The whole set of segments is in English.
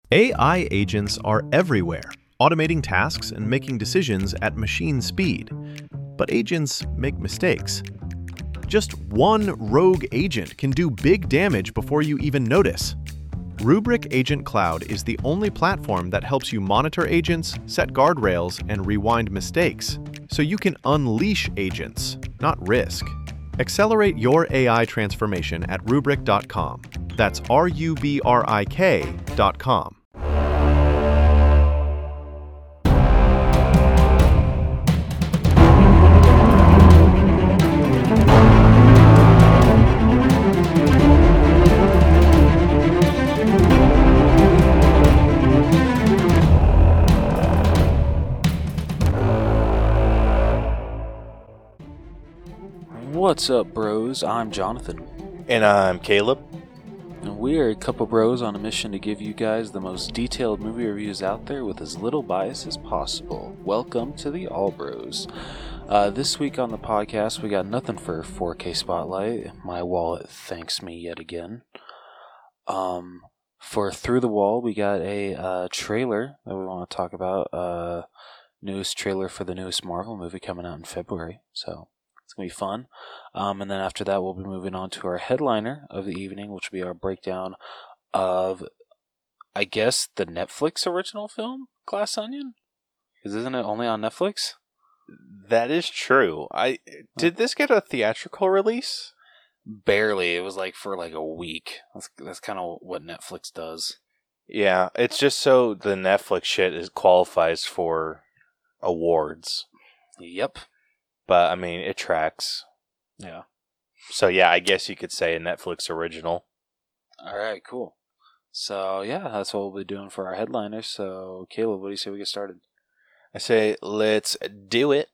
AI agents are everywhere, automating tasks and making decisions at machine speed. But agents make mistakes. Just one rogue agent can do big damage before you even notice. Rubrik Agent Cloud is the only platform that helps you monitor agents, set guardrails, and rewind mistakes, so you can unleash agents, not risk. Accelerate your AI transformation at Rubrik.com. That's RUBRIK.com. What's up, bros? I'm Jonathan. And I'm Caleb. And we are a couple bros on a mission to give you guys the most detailed movie reviews out there with as little bias as possible. Welcome to the All Bros. This week on the podcast, we got nothing for 4K Spotlight. My wallet thanks me yet again. For Through the Wall, we got a trailer that we want to talk about. Newest trailer for the newest Marvel movie coming out in February. So it's going to be fun. And then after that, we'll be moving on to our headliner of the evening, which will be our breakdown of, I guess, the Netflix original film, Glass Onion? Because isn't it only on Netflix? That is true. Did this get a theatrical release? Barely. It was for a week. That's kind of what Netflix does. Yeah, it's just so the Netflix shit qualifies for awards. Yep. But, I mean, it tracks. Yeah. So, yeah, I guess you could say a Netflix original. Alright, cool. So, yeah, that's what we'll be doing for our headliners. So, Caleb, what do you say we get started? I say, let's do it.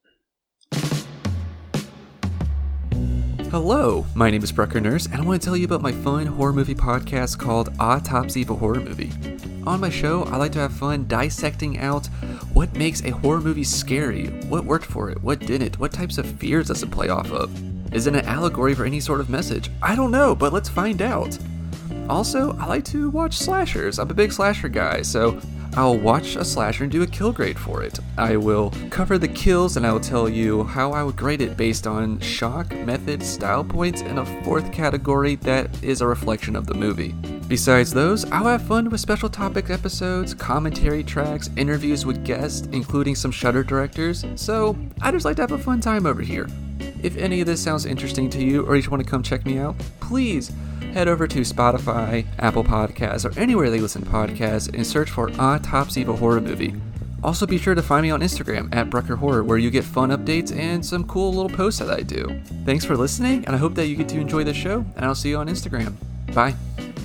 Hello, my name is Brucker Nurse, and I want to tell you about my fun horror movie podcast called Autopsy of a Horror Movie. On my show, I like to have fun dissecting out what makes a horror movie scary, what worked for it, what didn't, what types of fears does it play off of. Is it an allegory for any sort of message? I don't know, but let's find out. Also, I like to watch slashers. I'm a big slasher guy, so I'll watch a slasher and do a kill grade for it. I will cover the kills and I will tell you how I would grade it based on shock, method, style points, and a fourth category that is a reflection of the movie. Besides those, I'll have fun with special topic episodes, commentary tracks, interviews with guests, including some Shudder directors, so I just like to have a fun time over here. If any of this sounds interesting to you or you just want to come check me out, please head over to Spotify, Apple Podcasts, or anywhere they listen to podcasts and search for Autopsy of a Horror Movie. Also be sure to find me on Instagram at Brucker Horror, where you get fun updates and some cool little posts that I do. Thanks for listening, and I hope that you get to enjoy the show, and I'll see you on Instagram. Bye.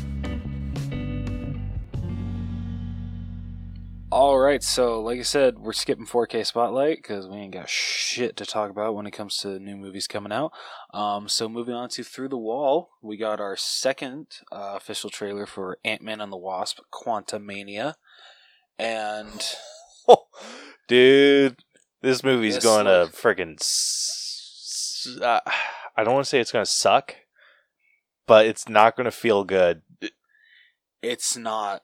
Alright, so like I said, we're skipping 4K Spotlight because we ain't got shit to talk about when it comes to new movies coming out. So moving on to Through the Wall, we got our second official trailer for Ant-Man and the Wasp: Quantumania. And dude, this movie's going to freaking I don't want to say it's going to suck, but it's not going to feel good. It's not.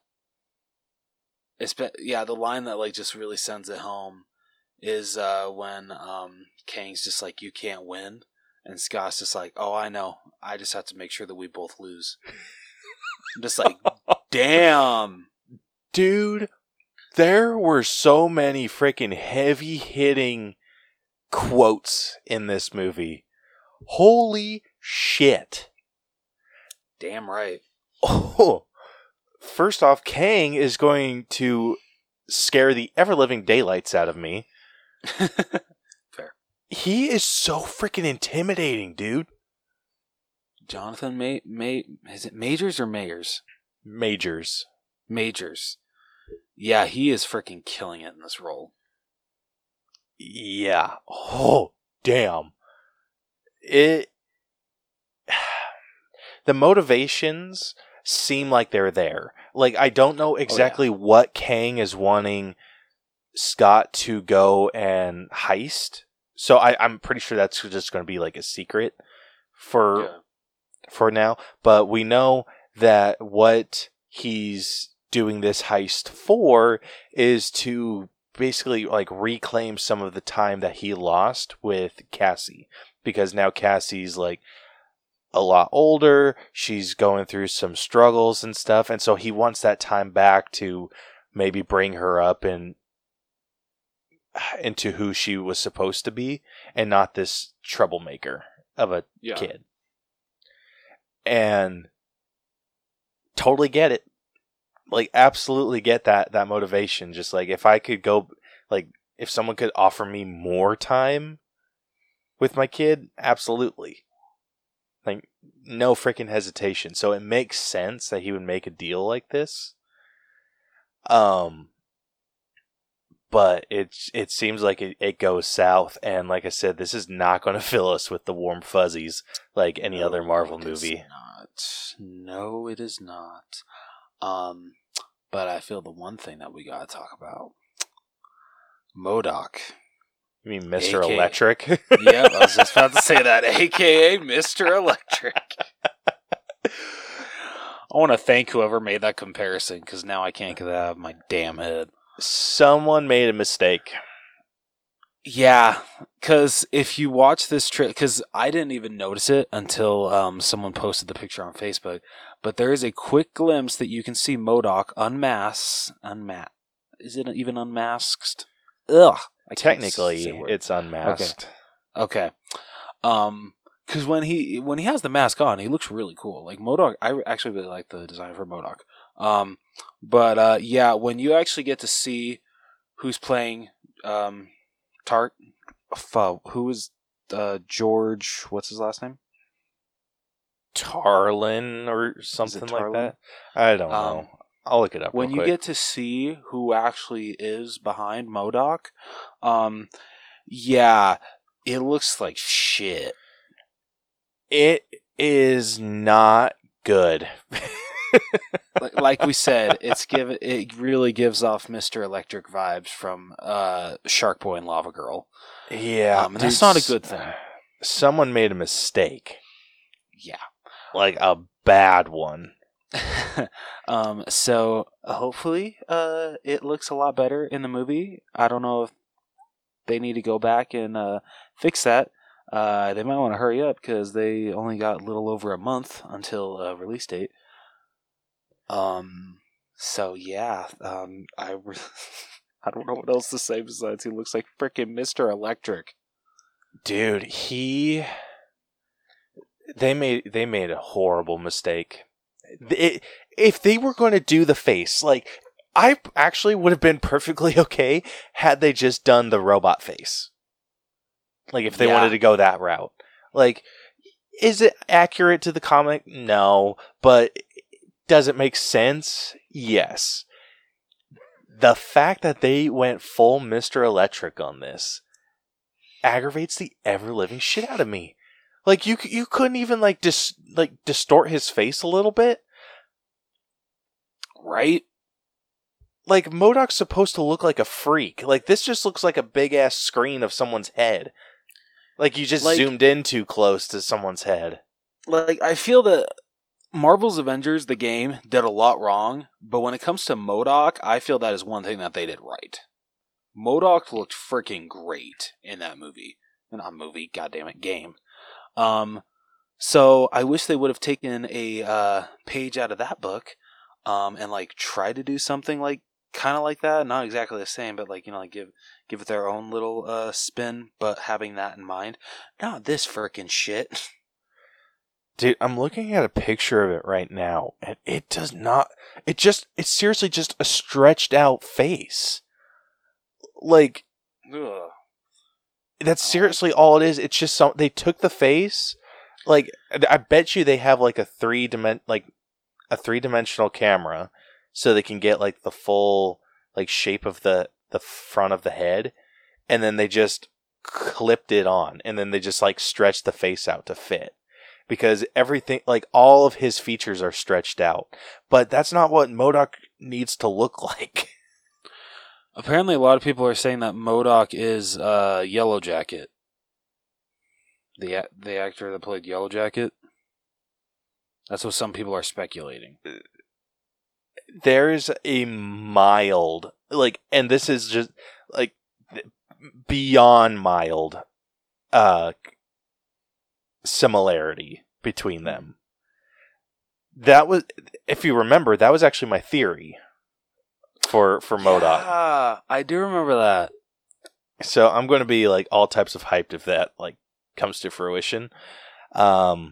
The line that just really sends it home is when Kang's just like, "You can't win," and Scott's just like, "Oh, I know. I just have to make sure that we both lose." I'm just like, damn, dude. There were so many freaking heavy hitting quotes in this movie. Holy shit! Damn right. Oh. First off, Kang is going to scare the ever-living daylights out of me. Fair. He is so freaking intimidating, dude. Jonathan is it Majors or Mayers? Majors. Yeah, he is freaking killing it in this role. Yeah. Oh, damn. The motivations seem like they're there. I don't know exactly what Kang is wanting Scott to go and heist. So I'm pretty sure that's just going to be a secret for now. But we know that what he's doing this heist for is to basically like reclaim some of the time that he lost with Cassie, because now Cassie's like a lot older, she's going through some struggles and stuff, and so he wants that time back to maybe bring her up and into who she was supposed to be, and not this troublemaker of a kid. And totally get it. Like, absolutely get that motivation. Just like, if I could go, like, if someone could offer me more time with my kid, absolutely. Like, no freaking hesitation. So it makes sense that he would make a deal like this. But it seems like it goes south, and like I said, this is not going to fill us with the warm fuzzies like any other Marvel movie. No, it is not. But I feel the one thing that we gotta talk about, MODOK. You mean Mr. Electric? Yep, I was just about to say that, aka Mr. Electric. I want to thank whoever made that comparison, because now I can't get that out of my damn head. Someone made a mistake. Yeah, because if you watch this because I didn't even notice it until someone posted the picture on Facebook, but there is a quick glimpse that you can see MODOK Is it even unmasked? Ugh. Technically, it's unmasked. Okay. Because when he has the mask on, he looks really cool. Like MODOK, I actually really like the design for MODOK. But yeah, when you actually get to see who's playing who is George? What's his last name? Tarlin or something like that. I don't know. I'll look it up. When you get to see who actually is behind MODOK, yeah, it looks like shit. It is not good. Like we said, it really gives off Mr. Electric vibes from Shark Boy and Lava Girl. Yeah, and that's not a good thing. Someone made a mistake. Yeah, like a bad one. So hopefully, it looks a lot better in the movie. I don't know if they need to go back and fix that. They might want to hurry up because they only got a little over a month until release date. So yeah, I don't know what else to say besides he looks like freaking Mr. Electric. Dude, they made a horrible mistake. If they were going to do the face, like, I actually would have been perfectly okay had they just done the robot face. Like, if they wanted to go that route. Like, is it accurate to the comic? No. But does it make sense? Yes. The fact that they went full Mr. Electric on this aggravates the ever-living shit out of me. Like, you couldn't even, distort his face a little bit? Right? Like, MODOK's supposed to look like a freak. Like, this just looks like a big-ass screen of someone's head. Like, you just zoomed in too close to someone's head. Like, I feel that Marvel's Avengers, the game, did a lot wrong, but when it comes to MODOK, I feel that is one thing that they did right. MODOK looked freaking great in that movie. Not movie, goddammit, game. So I wish they would have taken a page out of that book, and tried to do something kind of like that. Not exactly the same, but give it their own little spin, but having that in mind. Not this frickin' shit. Dude, I'm looking at a picture of it right now, and it does not. It's seriously just a stretched out face. Like, ugh. That's seriously all it is. It's just they took the face. Like, I bet you they have a three-dimensional camera, so they can get the full shape of the front of the head, and then they just clipped it on, and then they just stretched the face out to fit. Because everything, all of his features are stretched out. But that's not what MODOK needs to look like. Apparently a lot of people are saying that MODOK is Yellow Jacket. The actor that played Yellow Jacket. That's what some people are speculating. there's a mild, like, and this is just like beyond mild similarity between them. That was, if you remember, that was actually my theory for MODOK. Yeah, I do remember that. So I'm going to be like all types of hyped if that like comes to fruition. But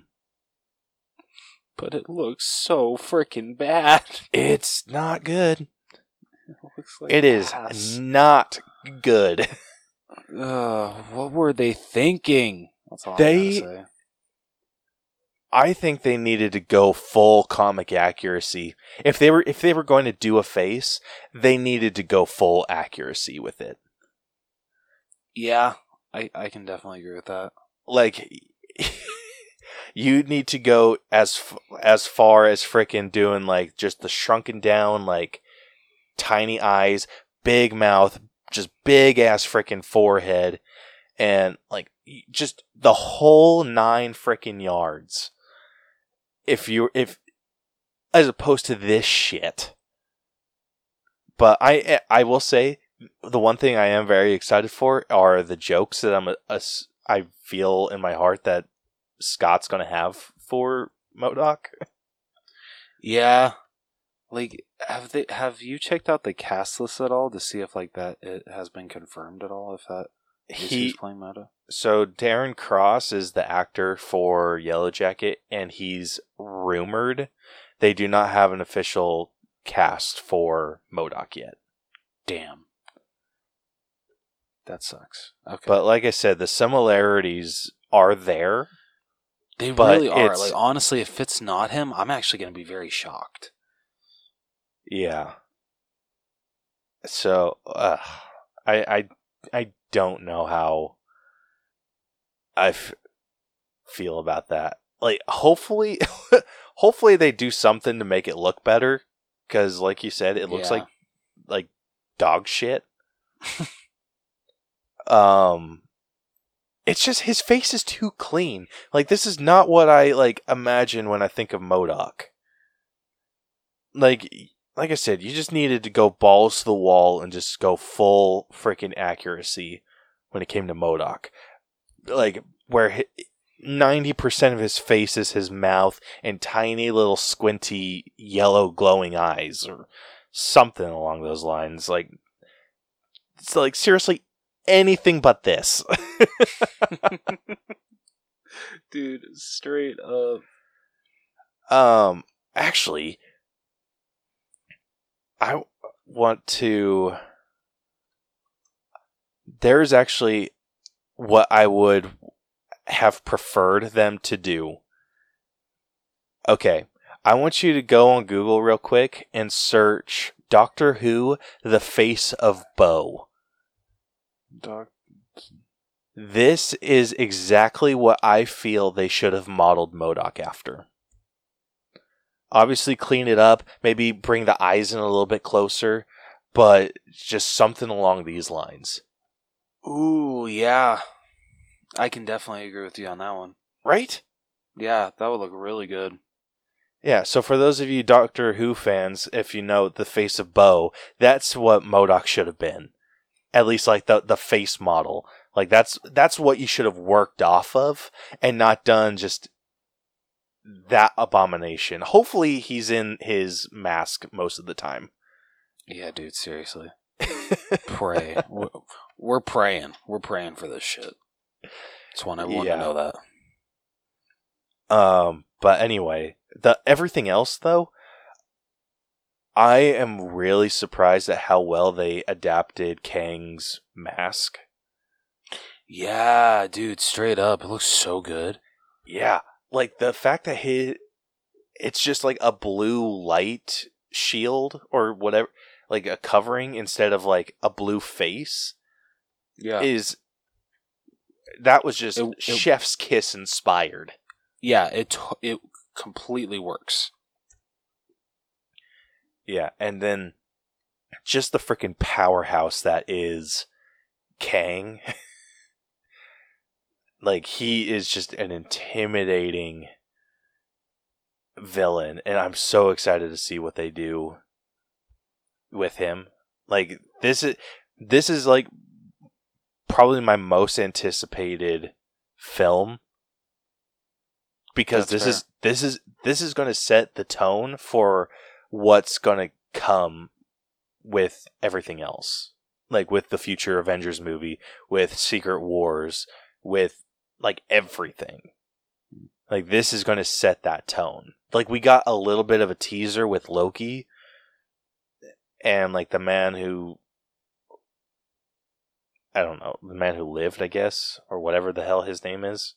it looks so freaking bad. It's not good. It looks like It is ass. not good. What were they thinking? That's all They- I'm gonna say. I think they needed to go full comic accuracy. If they were going to do a face, they needed to go full accuracy with it. Yeah, I can definitely agree with that. Like, you need to go as far as frickin' doing like just the shrunken down, like tiny eyes, big mouth, just big ass frickin' forehead, and like just the whole 9 frickin' yards. If as opposed to this shit. But I will say the one thing I am very excited for are the jokes that I feel in my heart that Scott's going to have for MODOK. Yeah, like have you checked out the cast list at all to see if like that it has been confirmed at all? If that is who's playing Moda? So Darren Cross is the actor for Yellow Jacket, and he's rumored. They do not have an official cast for MODOK yet. Damn, that sucks. Okay, But like I said, the similarities are there. they but really are. it's- Like honestly, if it's not him, I'm actually going to be very shocked. Yeah. So I don't know how I feel about that. Like, hopefully they do something to make it look better. Because, like you said, it looks Yeah. like dog shit. It's just his face is too clean. Like, this is not what I like imagine when I think of MODOK. Like I said, you just needed to go balls to the wall and just go full freaking accuracy when it came to MODOK. Like, where 90% of his face is his mouth and tiny little squinty yellow glowing eyes or something along those lines. Like, it's like seriously anything but this. Dude, straight up. Actually, I want to. There's actually what I would have preferred them to do. Okay, I want you to go on Google real quick and search Doctor Who: The Face of Bo. This is exactly what I feel they should have modeled MODOK after. Obviously clean it up, maybe bring the eyes in a little bit closer, but just something along these lines. Ooh, yeah. I can definitely agree with you on that one. Right? Yeah, that would look really good. Yeah, so for those of you Doctor Who fans, if you know the face of Bo, that's what MODOK should have been. At least like the face model. Like that's what you should have worked off of and not done just that abomination. Hopefully he's in his mask most of the time. Yeah, dude, seriously. Pray. We're praying. We're praying for this shit. Just want everyone to know that. But anyway, everything else though, I am really surprised at how well they adapted Kang's mask. Yeah, dude, straight up. It looks so good. Yeah, like the fact that it's just like a blue light shield or whatever, like a covering instead of like a blue face. Yeah. That was just It- chef's kiss inspired. Yeah, it completely works. Yeah, and then just the freaking powerhouse that is Kang. Like, he is just an intimidating villain, and I'm so excited to see what they do with him. Like this is like probably my most anticipated film because this is going to set the tone for what's going to come with everything else. Like with the future Avengers movie, with Secret Wars, with like everything. Like this is going to set that tone. Like we got a little bit of a teaser with Loki and like the man who lived, I guess, or whatever the hell his name is.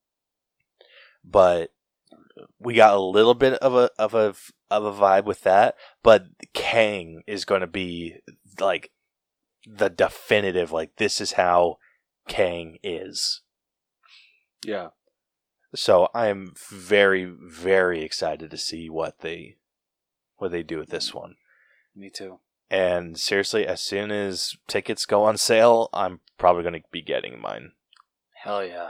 But we got a little bit of a vibe with that, but Kang is going to be like the definitive, like this is how Kang is. Yeah. So I'm very, very excited to see what they do with this one. Me too. And seriously, as soon as tickets go on sale, I'm probably going to be getting mine. Hell yeah.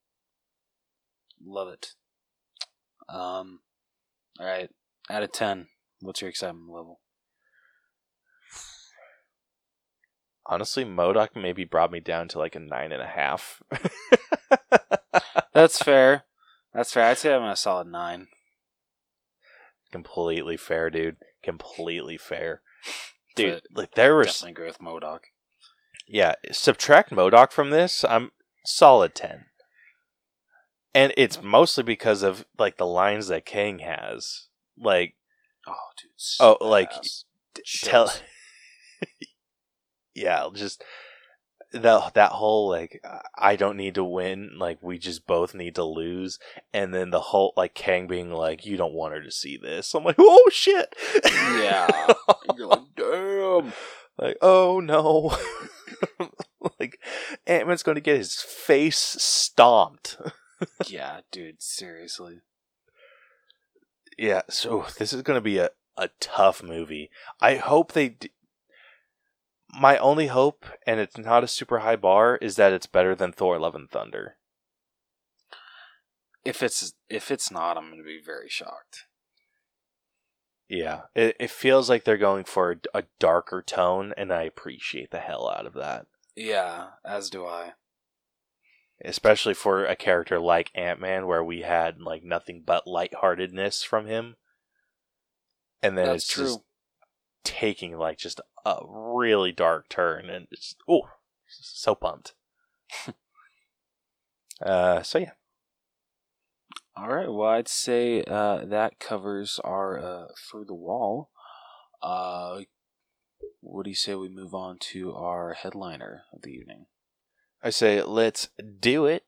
Love it. All right. Out of 10, what's your excitement level? Honestly, MODOK maybe brought me down to like a 9.5. That's fair. That's fair. I'd say I'm a solid 9. Completely fair, dude. Completely fair. Dude, like there was definitely agree with MODOK. Yeah, subtract MODOK from this, I'm solid 10. And it's mostly because of like the lines that Kang has. Like tell yeah, just that whole like I don't need to win, like we just both need to lose, and then the whole like Kang being like you don't want her to see this. I'm like, oh shit. Yeah. You're like, damn. Like, oh no. Like Ant-Man's going to get his face stomped. Yeah, dude, seriously. Yeah, so this is going to be a tough movie. I hope they my only hope, and it's not a super high bar, is that it's better than Thor: Love and Thunder. If it's not, I'm going to be very shocked. Yeah, it feels like they're going for a darker tone, and I appreciate the hell out of that. Yeah, as do I. Especially for a character like Ant-Man, where we had like nothing but lightheartedness from him. And then That's it's true. just taking like just a really dark turn, and it's so pumped. So yeah. All right. Well, I'd say that covers our Through the Wall. What do you say we move on to our headliner of the evening? I say let's do it.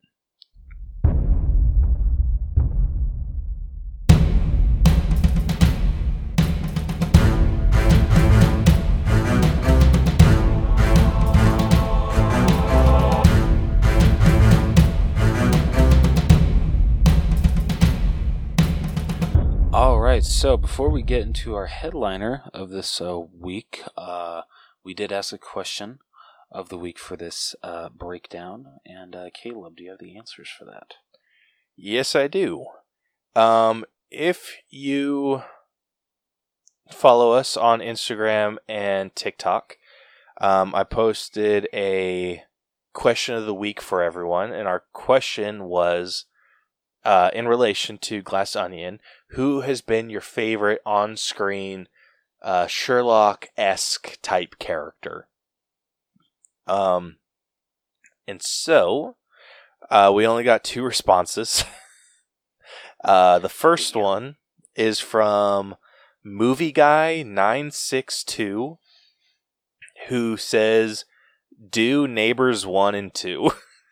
All right, so before we get into our headliner of this week, we did ask a question of the week for this breakdown, and Caleb, do you have the answers for that? Yes, I do. If you follow us on Instagram and TikTok, I posted a question of the week for everyone, and our question was, in relation to Glass Onion, who has been your favorite on-screen Sherlock-esque type character? And so, we only got 2 responses. The first one is from Movie Guy 962, who says, "Do Neighbors 1 and 2."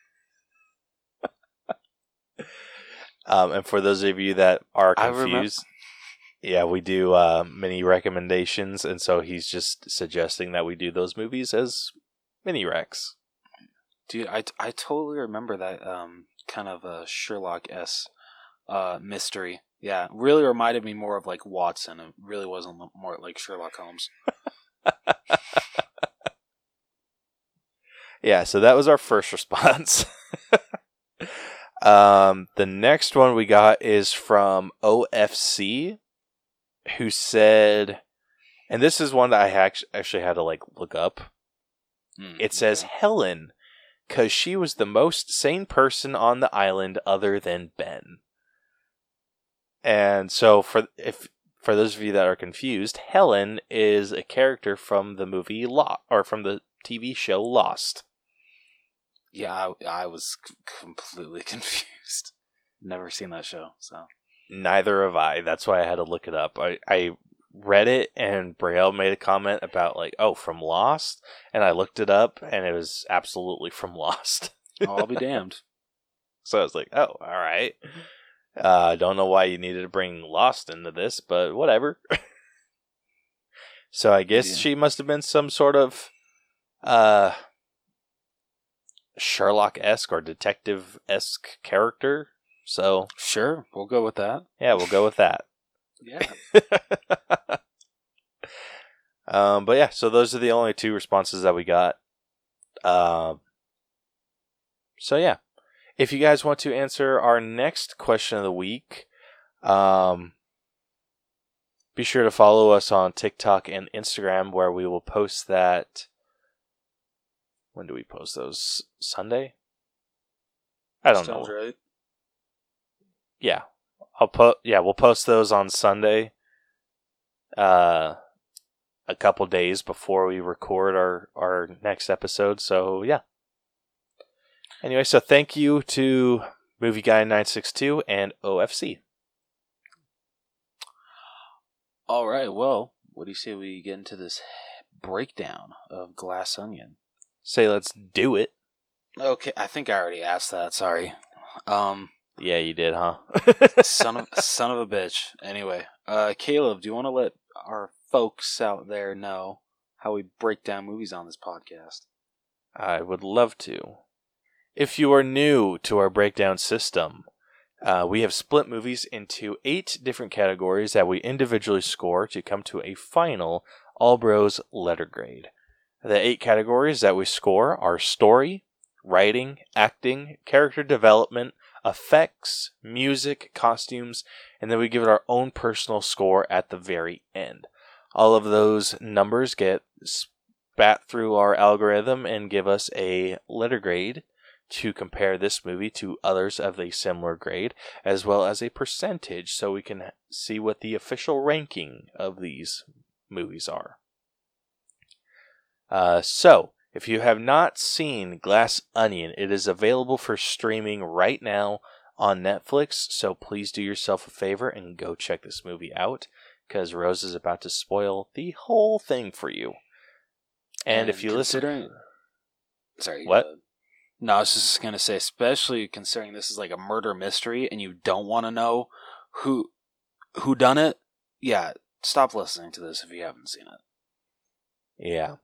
And for those of you that are confused, yeah, we do mini recommendations, and so he's just suggesting that we do those movies as mini recs. Dude, I totally remember that kind of a Sherlock-esque mystery. Yeah, really reminded me more of like Watson. It really wasn't more like Sherlock Holmes. Yeah, so that was our first response. The next one we got is from OFC, who said, And this is one that I actually had to look up. It says Helen, because she was the most sane person on the island other than Ben. And so for those of you that are confused, Helen is a character from the movie from the TV show Lost. Yeah, I was completely confused. Never seen that show, so. Neither have I. That's why I had to look it up. I read it, and Braille made a comment about, from Lost, and I looked it up, and it was absolutely from Lost. Oh, I'll be damned. So I was like, oh, all right. I don't know why you needed to bring Lost into this, but whatever. So I guess she must have been some sort of Sherlock-esque or detective-esque character. So sure, we'll go with that. Yeah, we'll go with that. Yeah. But yeah, so those are the only two responses that we got. So yeah, if you guys want to answer our next question of the week, be sure to follow us on TikTok and Instagram, where we will post that. When do we post those? Sunday? I don't know. Sounds right. Yeah. We'll post those on Sunday. A couple days before we record our next episode. So yeah. Anyway, so thank you to Movie Guy 962 and OFC. All right. Well, what do you say we get into this breakdown of Glass Onion? Say let's do it. Okay, I think I already asked that. Sorry. Yeah, you did, huh? son of a bitch. Anyway, Caleb, do you want to let our folks out there know how we break down movies on this podcast? I would love to. If you are new to our breakdown system, we have split movies into 8 different categories that we individually score to come to a final Allbros letter grade. The 8 categories that we score are story, writing, acting, character development, effects, music, costumes, and then we give it our own personal score at the very end. All of those numbers get spat through our algorithm and give us a letter grade to compare this movie to others of a similar grade, as well as a percentage so we can see what the official ranking of these movies are. So, if you have not seen Glass Onion, it is available for streaming right now on Netflix, so please do yourself a favor and go check this movie out, because Rose is about to spoil the whole thing for you. And if you listen... Sorry. What? No, I was just going to say, especially considering this is like a murder mystery and you don't want to know who done it, yeah, stop listening to this if you haven't seen it. Yeah.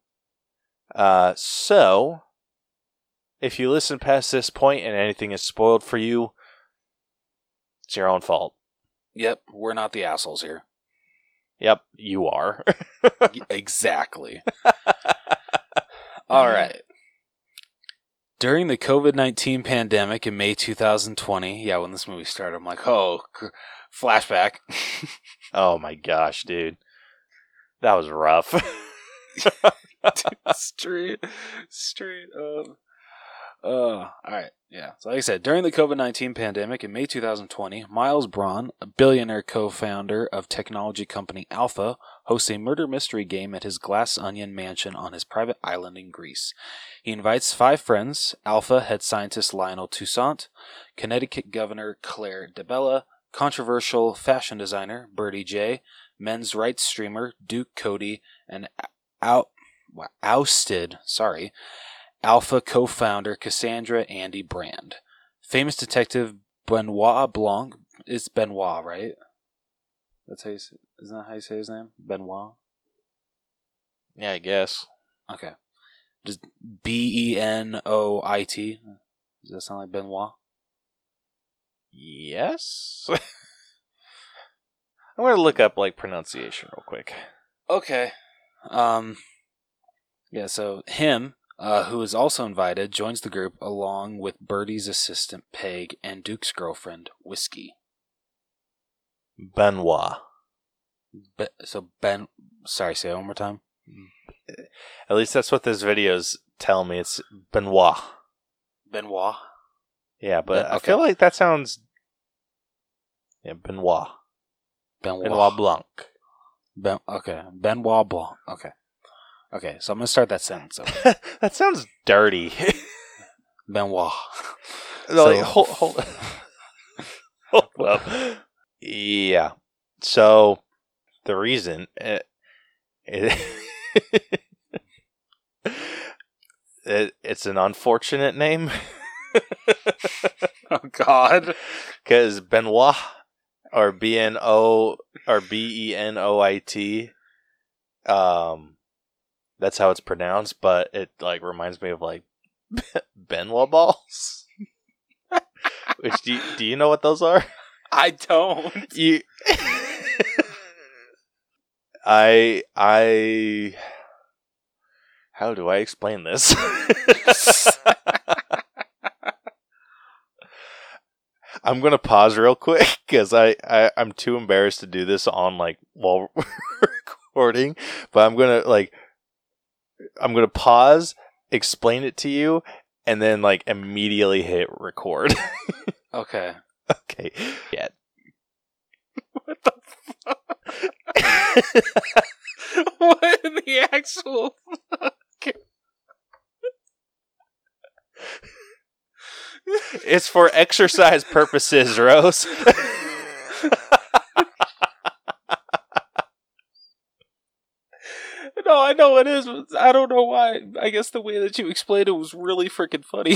So, if you listen past this point and anything is spoiled for you, it's your own fault. Yep, we're not the assholes here. Yep, you are. Exactly. All right. During the COVID-19 pandemic in May 2020, yeah, when this movie started, I'm like, flashback. Oh my gosh, dude. That was rough. Straight up. Alright, yeah. So like I said, during the COVID-19 pandemic in May 2020, Miles Braun, a billionaire co-founder of technology company Alpha, hosts a murder mystery game at his Glass Onion mansion on his private island in Greece. He invites 5 friends: Alpha head scientist Lionel Toussaint, Connecticut Governor Claire DeBella, controversial fashion designer Birdie J, men's rights streamer Duke Cody, and ousted Alpha co-founder Cassandra Andy Brand. Famous detective Benoit Blanc. It's Benoit, right? That's how isn't that how you say his name? Benoit? Yeah, I guess. Okay. Just Benoit. Does that sound like Benoit? Yes? I'm going to look up pronunciation real quick. Okay. Yeah, so him, who is also invited, joins the group along with Birdie's assistant Peg and Duke's girlfriend Whiskey. Benoit. Sorry, say it one more time. At least that's what this video's telling me. It's Benoit. Benoit. Yeah, but Okay. I feel like that sounds... Yeah, Benoit. Benoit Blanc. Okay. Benoit Blanc. Okay, so I'm going to start that sentence over. That sounds dirty. Benoit. No, like, hold up. Yeah. So, the reason... it's an unfortunate name. Oh, God. Because Benoit, or B-N-O, or B-E-N-O-I-T, that's how it's pronounced, but it, like, reminds me of, like, Benoit balls. Which, do you know what those are? I don't. How do I explain this? I'm gonna pause real quick because I'm too embarrassed to do this on like while recording. But I'm gonna pause, explain it to you, and then like immediately hit record. Okay. Okay. Yeah. What the fuck? What in the actual fuck? It's for exercise purposes, Rose. No, I know it is. But I don't know why. I guess the way that you explained it was really freaking funny.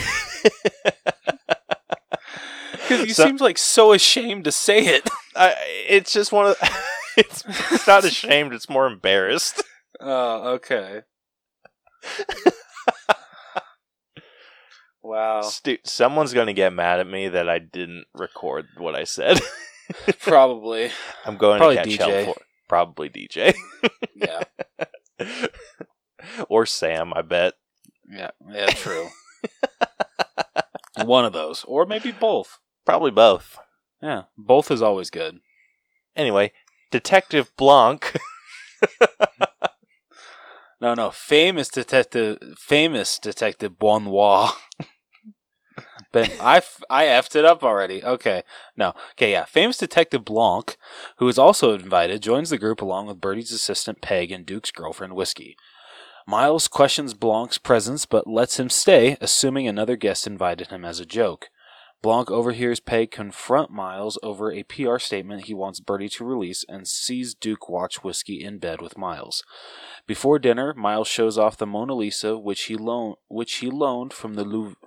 Because you seemed like so ashamed to say it. It's just one of... It's not ashamed, it's more embarrassed. Oh, okay. Wow. Someone's going to get mad at me that I didn't record what I said. Probably. I'm going Probably to catch DJ. hell for it. Probably DJ. Yeah. Or Sam, I bet. Yeah, true. One of those. Or maybe both. Probably both. Yeah, both is always good. Anyway, Detective Blanc. No, famous detective Benoit. But I effed it up already. Okay. No. Okay, yeah. Famous Detective Blanc, who is also invited, joins the group along with Birdie's assistant Peg and Duke's girlfriend Whiskey. Miles questions Blanc's presence but lets him stay, assuming another guest invited him as a joke. Blanc overhears Peg confront Miles over a PR statement he wants Birdie to release and sees Duke watch Whiskey in bed with Miles. Before dinner, Miles shows off the Mona Lisa, which he loaned from the Louvre.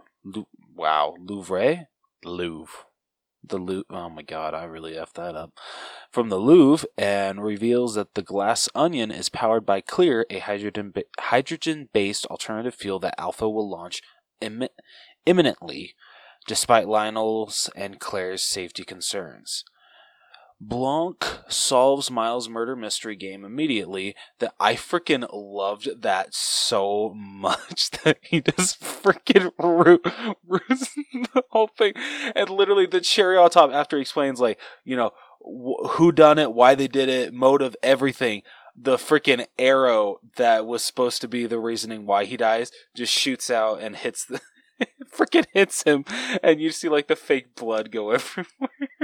Oh my god, I really effed that up. From the Louvre, and reveals that the glass onion is powered by Clear, a hydrogen-based alternative fuel that Alpha will launch imminently, despite Lionel's and Claire's safety concerns. Blanc solves Miles' murder mystery game immediately. That I freaking loved that so much that he just freaking ruins the whole thing. And literally the cherry on top after he explains, like, you know, who done it, why they did it, motive, everything. The freaking arrow that was supposed to be the reasoning why he dies just shoots out and hits the... freaking hits him. And you see, like, the fake blood go everywhere.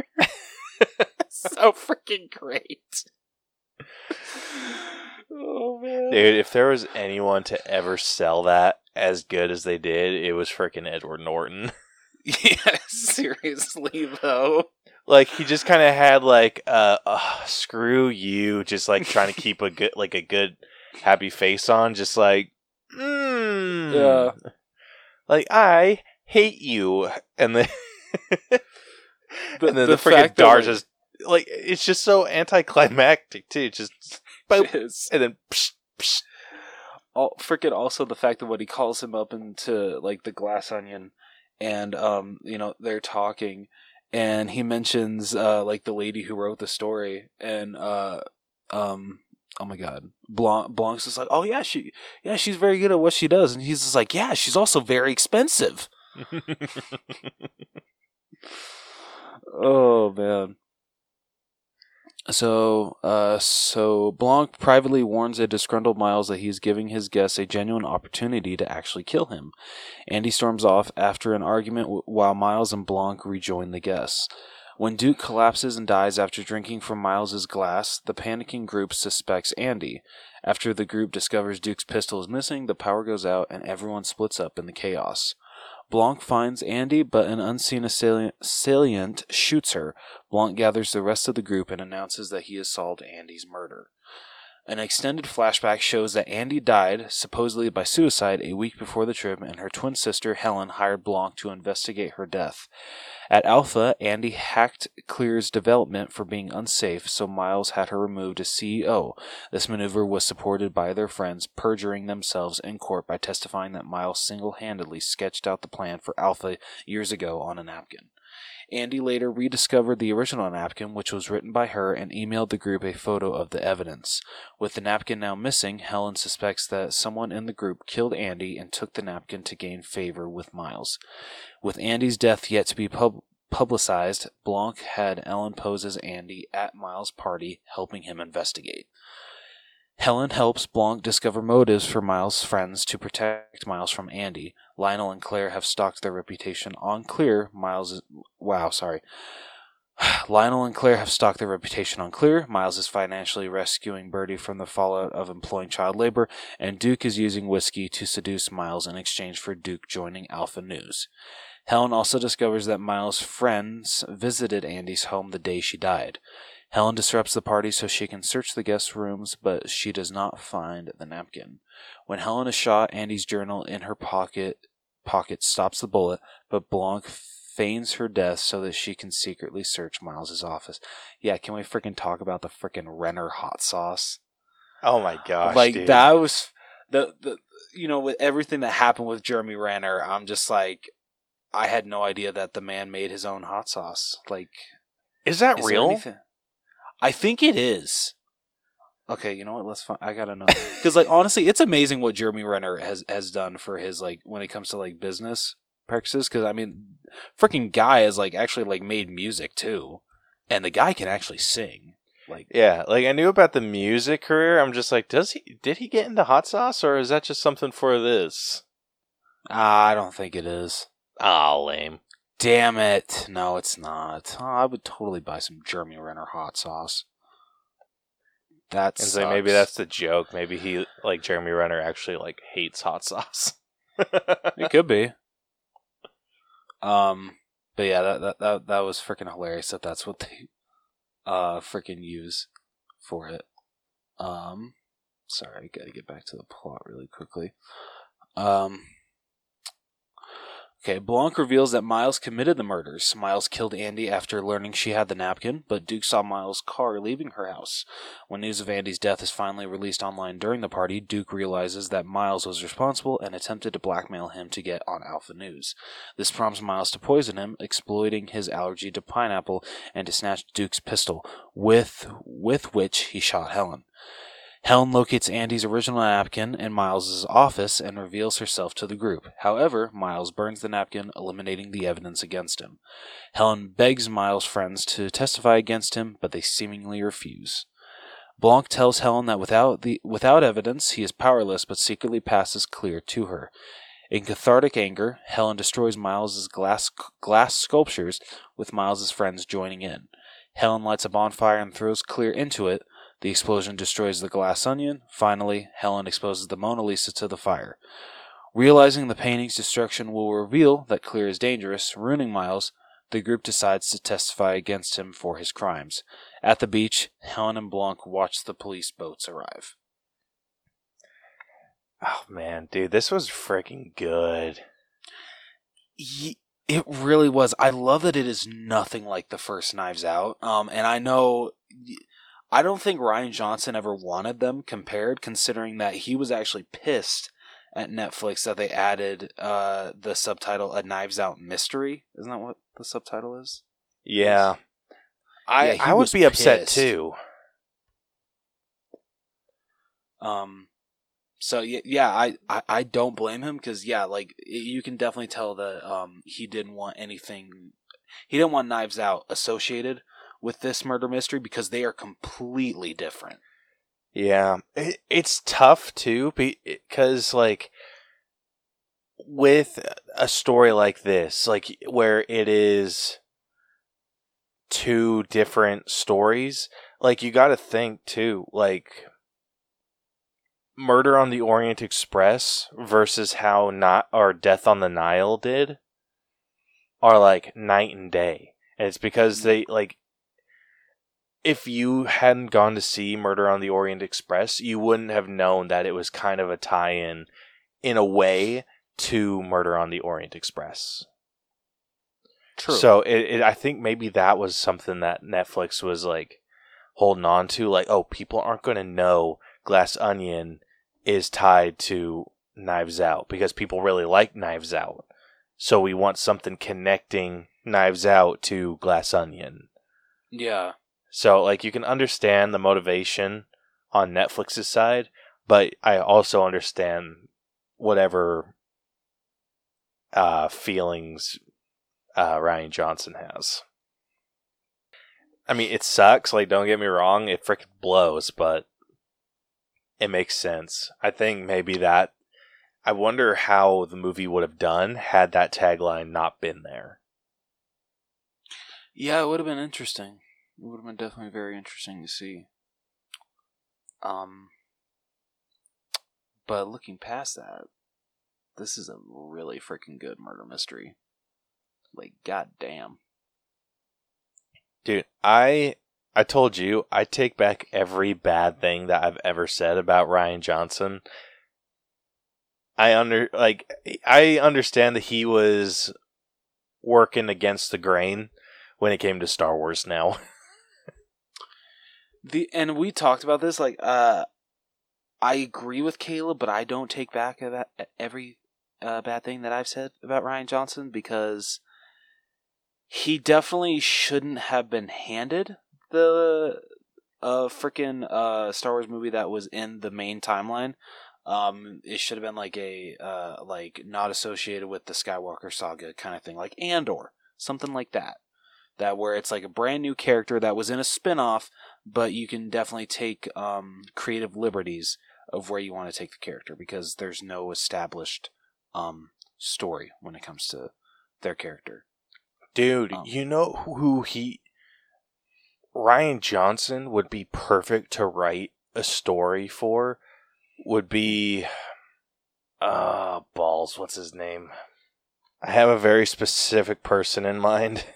So freaking great. Oh man. Dude, if there was anyone to ever sell that as good as they did, it was freaking Edward Norton. Yeah, seriously though. Like, he just kind of had like screw you, just like trying to keep a good happy face on, just like Yeah. Like, I hate you. And then and then the freaking fact that, Dar just like, it's just so anticlimactic too. Just boop, and then psh, psh. Freaking also the fact that when he calls him up into like the glass onion, and you know, they're talking, and he mentions like the lady who wrote the story, and oh my god, Blanc's just like, oh yeah, she's very good at what she does, and he's just like, yeah, she's also very expensive. Oh man. So Blanc privately warns a disgruntled Miles that he's giving his guests a genuine opportunity to actually kill him. Andy storms off after an argument while Miles and Blanc rejoin the guests. When Duke collapses and dies after drinking from Miles's glass, the panicking group suspects Andy. After the group discovers Duke's pistol is missing, the power goes out and everyone splits up in the chaos. Blanc finds Andy, but an unseen assailant shoots her. Blanc gathers the rest of the group and announces that he has solved Andy's murder. An extended flashback shows that Andy died, supposedly by suicide, a week before the trip, and her twin sister, Helen, hired Blanc to investigate her death. At Alpha, Andy hacked Clear's development for being unsafe, so Miles had her removed as CEO. This maneuver was supported by their friends, perjuring themselves in court by testifying that Miles single-handedly sketched out the plan for Alpha years ago on a napkin. Andy later rediscovered the original napkin, which was written by her, and emailed the group a photo of the evidence. With the napkin now missing, Helen suspects that someone in the group killed Andy and took the napkin to gain favor with Miles. With Andy's death yet to be publicized, Blanc had Ellen pose as Andy at Miles' party, helping him investigate. Helen helps Blanc discover motives for Miles' friends to protect Miles from Andy. Lionel and Claire have stalked their reputation on Clear. Lionel and Claire have stalked their reputation on Clear. Miles is financially rescuing Birdie from the fallout of employing child labor, and Duke is using whiskey to seduce Miles in exchange for Duke joining Alpha News. Helen also discovers that Miles' friends visited Andy's home the day she died. Helen disrupts the party so she can search the guest rooms, but she does not find the napkin. When Helen is shot, Andy's journal in her pocket stops the bullet, but Blanc feigns her death so that she can secretly search Miles' office. Yeah, can we freaking talk about the freaking Renner hot sauce? Oh my gosh, like, dude. That was the with everything that happened with Jeremy Renner, I'm just like, I had no idea that the man made his own hot sauce. Like, is that real? I think it is. Okay, you know what? Let's find. I gotta know, because like honestly, it's amazing what Jeremy Renner has done for his like when it comes to like business purposes. Because I mean, freaking guy has like actually like made music too, and the guy can actually sing. Like, yeah, like I knew about the music career. I'm just like, did he get into hot sauce, or is that just something for this? I don't think it is. Ah, lame. Damn it. No, it's not. Oh, I would totally buy some Jeremy Renner hot sauce. That's so maybe that's the joke. Maybe he, like Jeremy Renner, actually like hates hot sauce. It could be. But yeah, that was freaking hilarious that's what they freaking use for it. Sorry, I gotta get back to the plot really quickly. Okay, Blanc reveals that Miles committed the murders. Miles killed Andy after learning she had the napkin, but Duke saw Miles' car leaving her house. When news of Andy's death is finally released online during the party, Duke realizes that Miles was responsible and attempted to blackmail him to get on Alpha News. This prompts Miles to poison him, exploiting his allergy to pineapple, and to snatch Duke's pistol, with which he shot Helen. Helen locates Andy's original napkin in Miles' office and reveals herself to the group. However, Miles burns the napkin, eliminating the evidence against him. Helen begs Miles' friends to testify against him, but they seemingly refuse. Blanc tells Helen that without evidence, he is powerless, but secretly passes Clear to her. In cathartic anger, Helen destroys Miles' glass sculptures, with Miles' friends joining in. Helen lights a bonfire and throws Clear into it. The explosion destroys the glass onion. Finally, Helen exposes the Mona Lisa to the fire. Realizing the painting's destruction will reveal that Clear is dangerous, ruining Miles, the group decides to testify against him for his crimes. At the beach, Helen and Blanc watch the police boats arrive. Oh man, dude, this was freaking good. It really was. I love that it is nothing like the first Knives Out. And I don't think Rian Johnson ever wanted them compared, considering that he was actually pissed at Netflix that they added the subtitle "A Knives Out Mystery." Isn't that what the subtitle is? Yeah. I would be upset too. So yeah, I don't blame him, because yeah, like you can definitely tell that he didn't want anything. He didn't want Knives Out associated with this murder mystery because they are completely different. Yeah, it's tough too because like with a story like this, like where it is two different stories, like you got to think too, like Murder on the Orient Express versus how not or Death on the Nile did are like night and day, and it's because they like. If you hadn't gone to see Murder on the Orient Express, you wouldn't have known that it was kind of a tie-in, in a way, to Murder on the Orient Express. True. So I think maybe that was something that Netflix was like holding on to. Like, oh, people aren't going to know Glass Onion is tied to Knives Out because people really like Knives Out. So we want something connecting Knives Out to Glass Onion. Yeah. So, like, you can understand the motivation on Netflix's side, but I also understand whatever feelings Rian Johnson has. I mean, it sucks, like, don't get me wrong, it freaking blows, but it makes sense. I think maybe that... I wonder how the movie would have done had that tagline not been there. Yeah, it would have been interesting. It would have been definitely very interesting to see. But looking past that, this is a really freaking good murder mystery. Like, goddamn. Dude, I told you, I take back every bad thing that I've ever said about Rian Johnson. I understand that he was working against the grain when it came to Star Wars now. And we talked about this, like, I agree with Caleb, but I don't take back every bad thing that I've said about Rian Johnson, because he definitely shouldn't have been handed the freaking Star Wars movie that was in the main timeline. It should have been like a like not associated with the Skywalker saga kind of thing, like Andor, something like that. That where it's like a brand new character that was in a spin-off, but you can definitely take creative liberties of where you want to take the character, because there's no established story when it comes to their character. Dude, you know who Rian Johnson would be perfect to write a story for? Would be balls, what's his name? I have a very specific person in mind.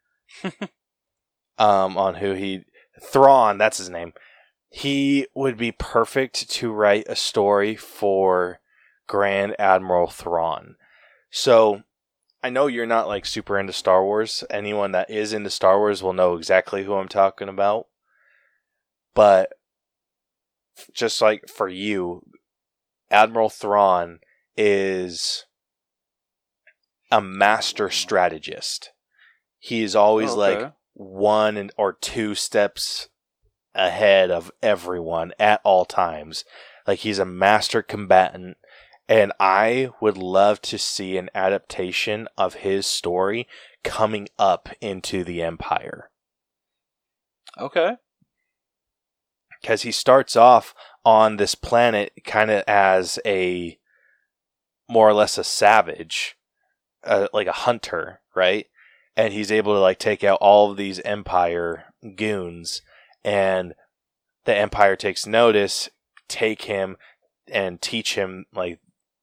On who Thrawn, that's his name. He would be perfect to write a story for Grand Admiral Thrawn. So, I know you're not like super into Star Wars. Anyone that is into Star Wars will know exactly who I'm talking about. But just like for you, Admiral Thrawn is a master strategist. He is always like one or two steps ahead of everyone at all times. Like, he's a master combatant, and I would love to see an adaptation of his story coming up into the Empire. Okay. Because he starts off on this planet kind of as a more or less a savage, like a hunter, right? And he's able to like take out all of these Empire goons, and the Empire takes notice, take him and teach him the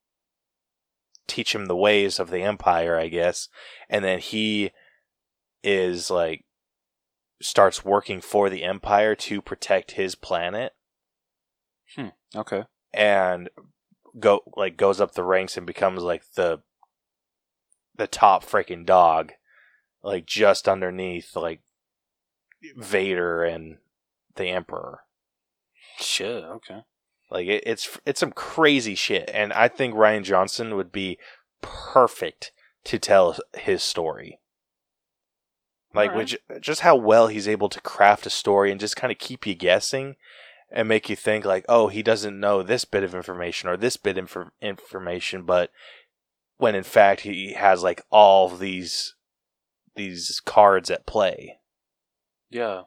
ways of the Empire, I guess. And then he is like starts working for the Empire to protect his planet. Okay. And goes up the ranks and becomes like the top freaking dog, like just underneath like Vader and the Emperor. Shit, okay. Like it's some crazy shit, and I think Rian Johnson would be perfect to tell his story. Like, which just how well he's able to craft a story and just kind of keep you guessing and make you think like, oh, he doesn't know this bit of information or this bit of information, but when in fact he has like all of these cards at play. Yeah.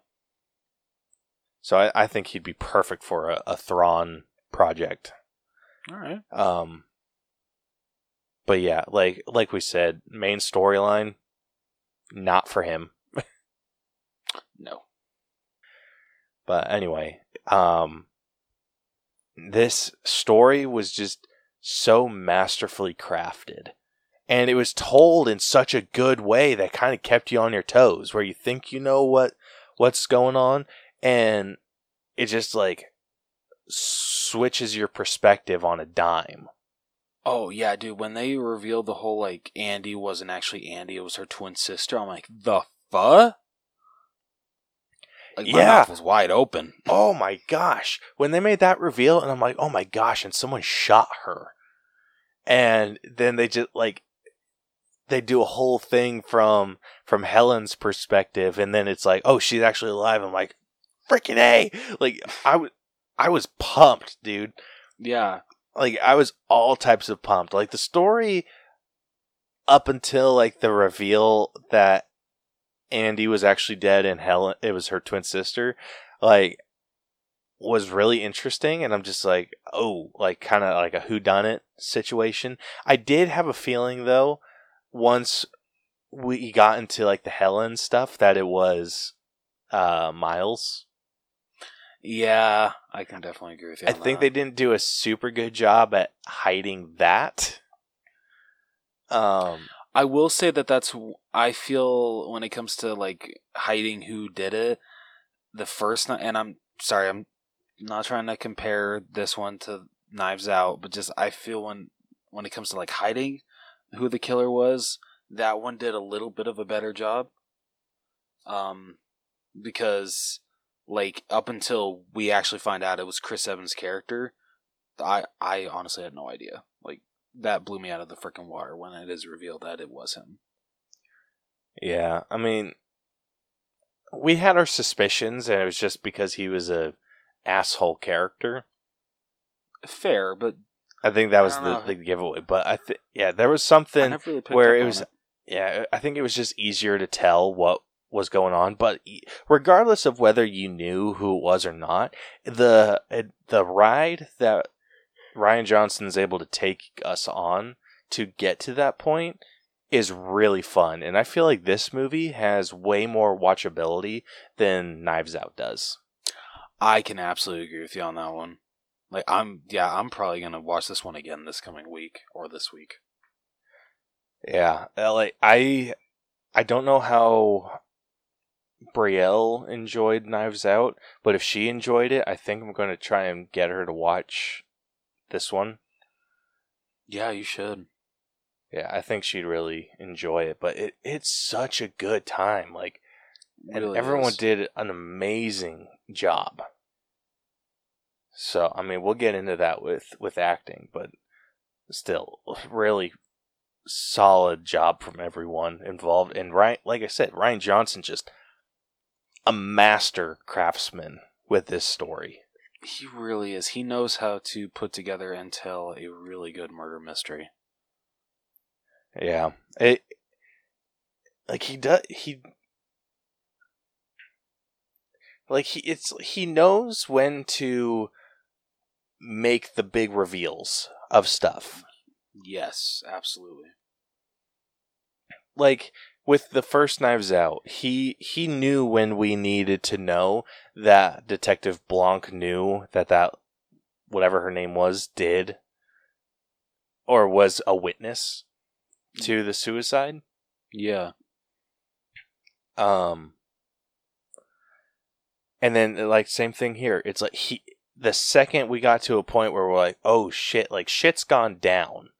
So I think he'd be perfect for a Thrawn project. All right. But yeah, like we said, main storyline, not for him. No. But anyway, this story was just so masterfully crafted. And it was told in such a good way that kind of kept you on your toes, where you think you know what's going on, and it just like switches your perspective on a dime. Oh, yeah, dude, when they revealed the whole, like, Andy wasn't actually Andy, it was her twin sister, I'm like, the fuck? Like, my mouth was wide open. Oh my gosh. When they made that reveal, and I'm like, oh my gosh, and someone shot her. And then they just, like, they do a whole thing from Helen's perspective, and then it's like, oh, she's actually alive. I'm like, freaking A! Like, I was pumped, dude. Yeah. Like, I was all types of pumped. Like, the story up until, like, the reveal that Andy was actually dead and Helen, it was her twin sister, like, was really interesting. And I'm just like, oh, like, kind of like a whodunit situation. I did have a feeling, though, once we got into, like, the Helen stuff, that it was Miles. Yeah, I can definitely agree with you on I think that. they didn't do a super good job at hiding that. I will say that's, I feel, when it comes to, like, hiding who did it, the first night, and I'm sorry, I'm not trying to compare this one to Knives Out, but just, I feel when it comes to, like, hiding who the killer was, that one did a little bit of a better job. Because, like, up until we actually find out it was Chris Evans' character, I honestly had no idea. Like, that blew me out of the freaking water when it is revealed that it was him. Yeah, I mean, we had our suspicions, and it was just because he was a asshole character. Fair, but I think that was I don't the know. giveaway. But there was I something never really picked where up it on was. it. Yeah, I think it was just easier to tell what was going on. But regardless of whether you knew who it was or not, the ride that Rian Johnson's able to take us on to get to that point is really fun. And I feel like this movie has way more watchability than Knives Out does. I can absolutely agree with you on that one. Like, I'm probably gonna watch this one again this coming week or this week. Yeah, like I don't know how Brielle enjoyed Knives Out, but if she enjoyed it, I think I'm going to try and get her to watch this one. Yeah, you should. Yeah, I think she'd really enjoy it, but it's such a good time. Like, and Really everyone is. did an amazing job. So, I mean, we'll get into that with acting, but still, really solid job from everyone involved. And like I said, Rian Johnson just a master craftsman with this story. He really is. He knows how to put together and tell a really good murder mystery. Yeah, he knows when to make the big reveals of stuff. Yes, absolutely. Like with the first Knives Out, he knew when we needed to know that Detective Blanc knew that whatever her name was did or was a witness to the suicide. Yeah. And then like same thing here. It's like the second we got to a point where we're like, oh shit, like shit's gone down,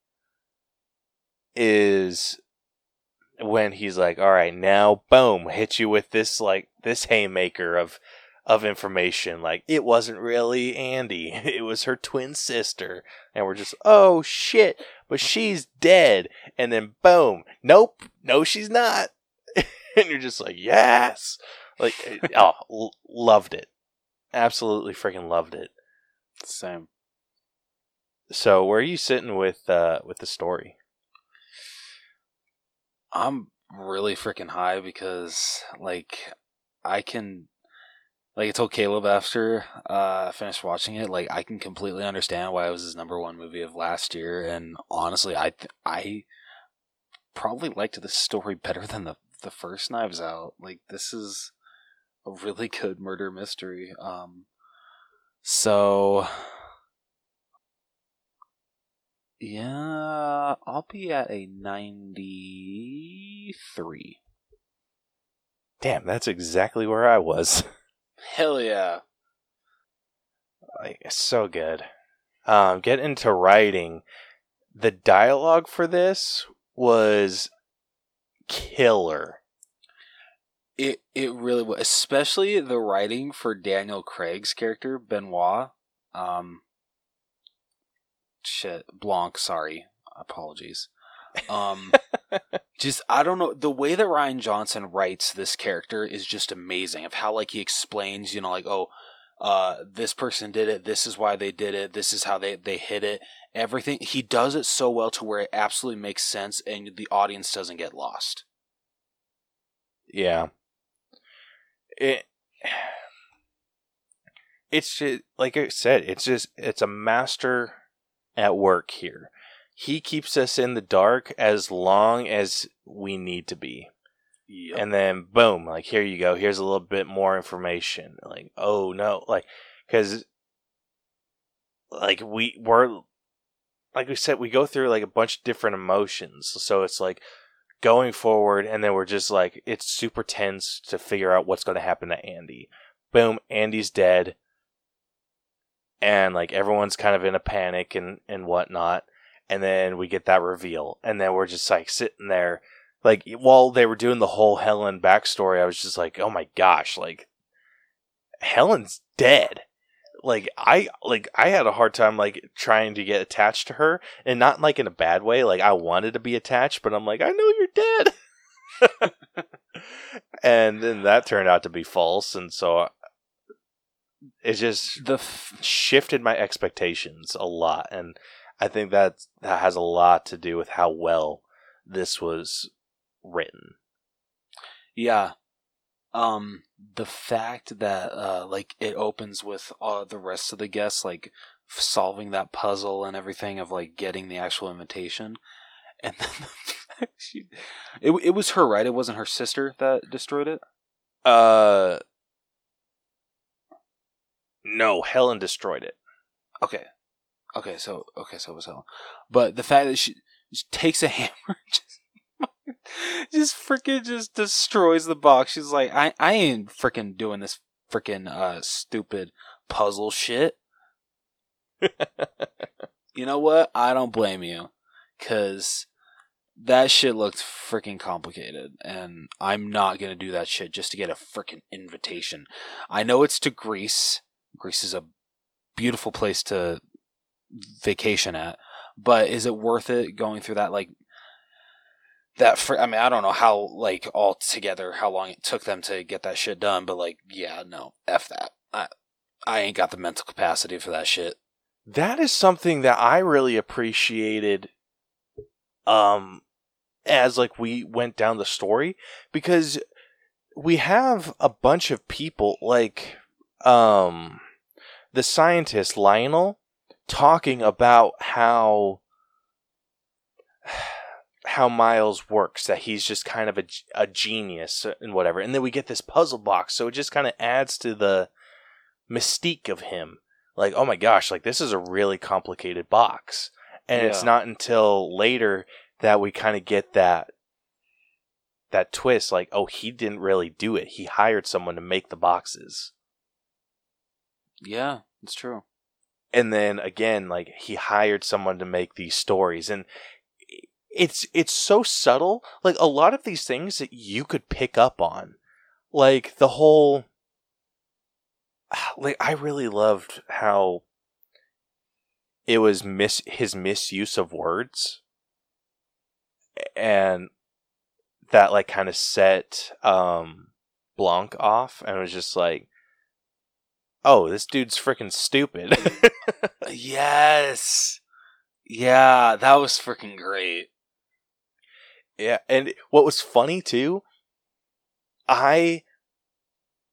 is when he's like, all right, now boom, hit you with this haymaker of information. Like, it wasn't really Andy, it was her twin sister. And we're just, oh shit, but she's dead. And then boom, nope, no she's not. And you're just like, yes. Like, loved it. Absolutely freaking loved it. Same. So where are you sitting with the story? I'm really freaking high because, like, I can, like I told Caleb after I finished watching it, like I can completely understand why it was his number one movie of last year, and honestly, I probably liked this story better than the first Knives Out. Like, this is a really good murder mystery. So yeah, I'll be at a 93. Damn, that's exactly where I was. Hell yeah. Like, it's so good. Get into writing. The dialogue for this was killer. It really was, especially the writing for Daniel Craig's character, Benoit. Blanc, sorry. Apologies. Just, I don't know, the way that Rian Johnson writes this character is just amazing, of how, like, he explains, you know, like, oh, this person did it, this is why they did it, this is how they hit it, everything. He does it so well to where it absolutely makes sense and the audience doesn't get lost. Yeah. It's just, like I said, it's a master at work here. He keeps us in the dark as long as we need to be. Yep. And then boom, like, here you go. Here's a little bit more information. Like, oh no, like, because like we're like we said, we go through like a bunch of different emotions. So it's like going forward, and then we're just like, it's super tense to figure out what's going to happen to Andy. Boom, Andy's dead, and like everyone's kind of in a panic and whatnot. And then we get that reveal, and then we're just like sitting there. Like, while they were doing the whole Helen backstory, I was just like, oh my gosh, like, Helen's dead. Like, I had a hard time, like, trying to get attached to her, and not, like, in a bad way. Like, I wanted to be attached, but I'm like, I know you're dead. And then that turned out to be false, and so it just shifted my expectations a lot, and I think that has a lot to do with how well this was written. Yeah. The fact that like it opens with the rest of the guests like solving that puzzle and everything of like getting the actual invitation, and then it was her, right? It wasn't her sister that destroyed it. No, Helen destroyed it. Okay, so it was Helen. But the fact that she takes a hammer, just freaking just destroys the box. She's like, I ain't freaking doing this freaking stupid puzzle shit. You know what? I don't blame you, because that shit looked freaking complicated, and I'm not gonna do that shit just to get a freaking invitation. I know it's to Greece. Greece is a beautiful place to vacation at, but is it worth it going through that, like, that I mean, I don't know how, like, all together how long it took them to get that shit done, but like, yeah, no, F that. I ain't got the mental capacity for that shit. That is something that I really appreciated as like we went down the story, because we have a bunch of people like the scientist Lionel talking about how Miles works, that he's just kind of a genius and whatever. And then we get this puzzle box, so it just kind of adds to the mystique of him. Like, oh my gosh, like, this is a really complicated box. And It's not until later that we kind of get that twist, like, oh, he didn't really do it. He hired someone to make the boxes. Yeah, it's true. And then again, like, he hired someone to make these stories, and it's so subtle. Like, a lot of these things that you could pick up on, like the whole, like, I really loved how it was his misuse of words, and that like kind of set Blanc off, and it was just like, oh, this dude's freaking stupid. Yes. Yeah, that was freaking great. Yeah, and what was funny too, I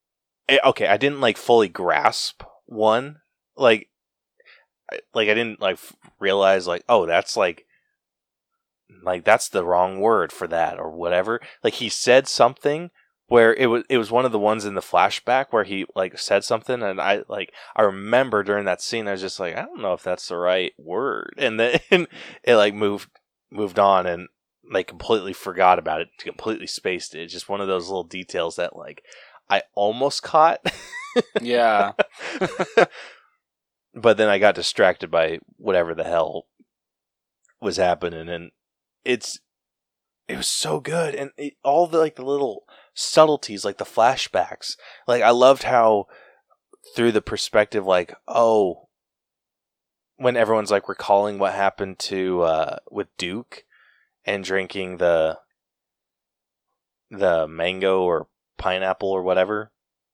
okay, I didn't like fully grasp one. Like I didn't like realize like, oh, that's like that's the wrong word for that or whatever. Like he said something where it was one of the ones in the flashback where he like said something, and I remember during that scene I was just like, I don't know if that's the right word, and then it like moved on, and like completely forgot about it, completely spaced it. It's just one of those little details that like I almost caught. Yeah. But then I got distracted by whatever the hell was happening, and it was so good, and all the like the little subtleties, like the flashbacks. Like I loved how through the perspective, like, oh, when everyone's like recalling what happened to with Duke and drinking the mango or pineapple or whatever,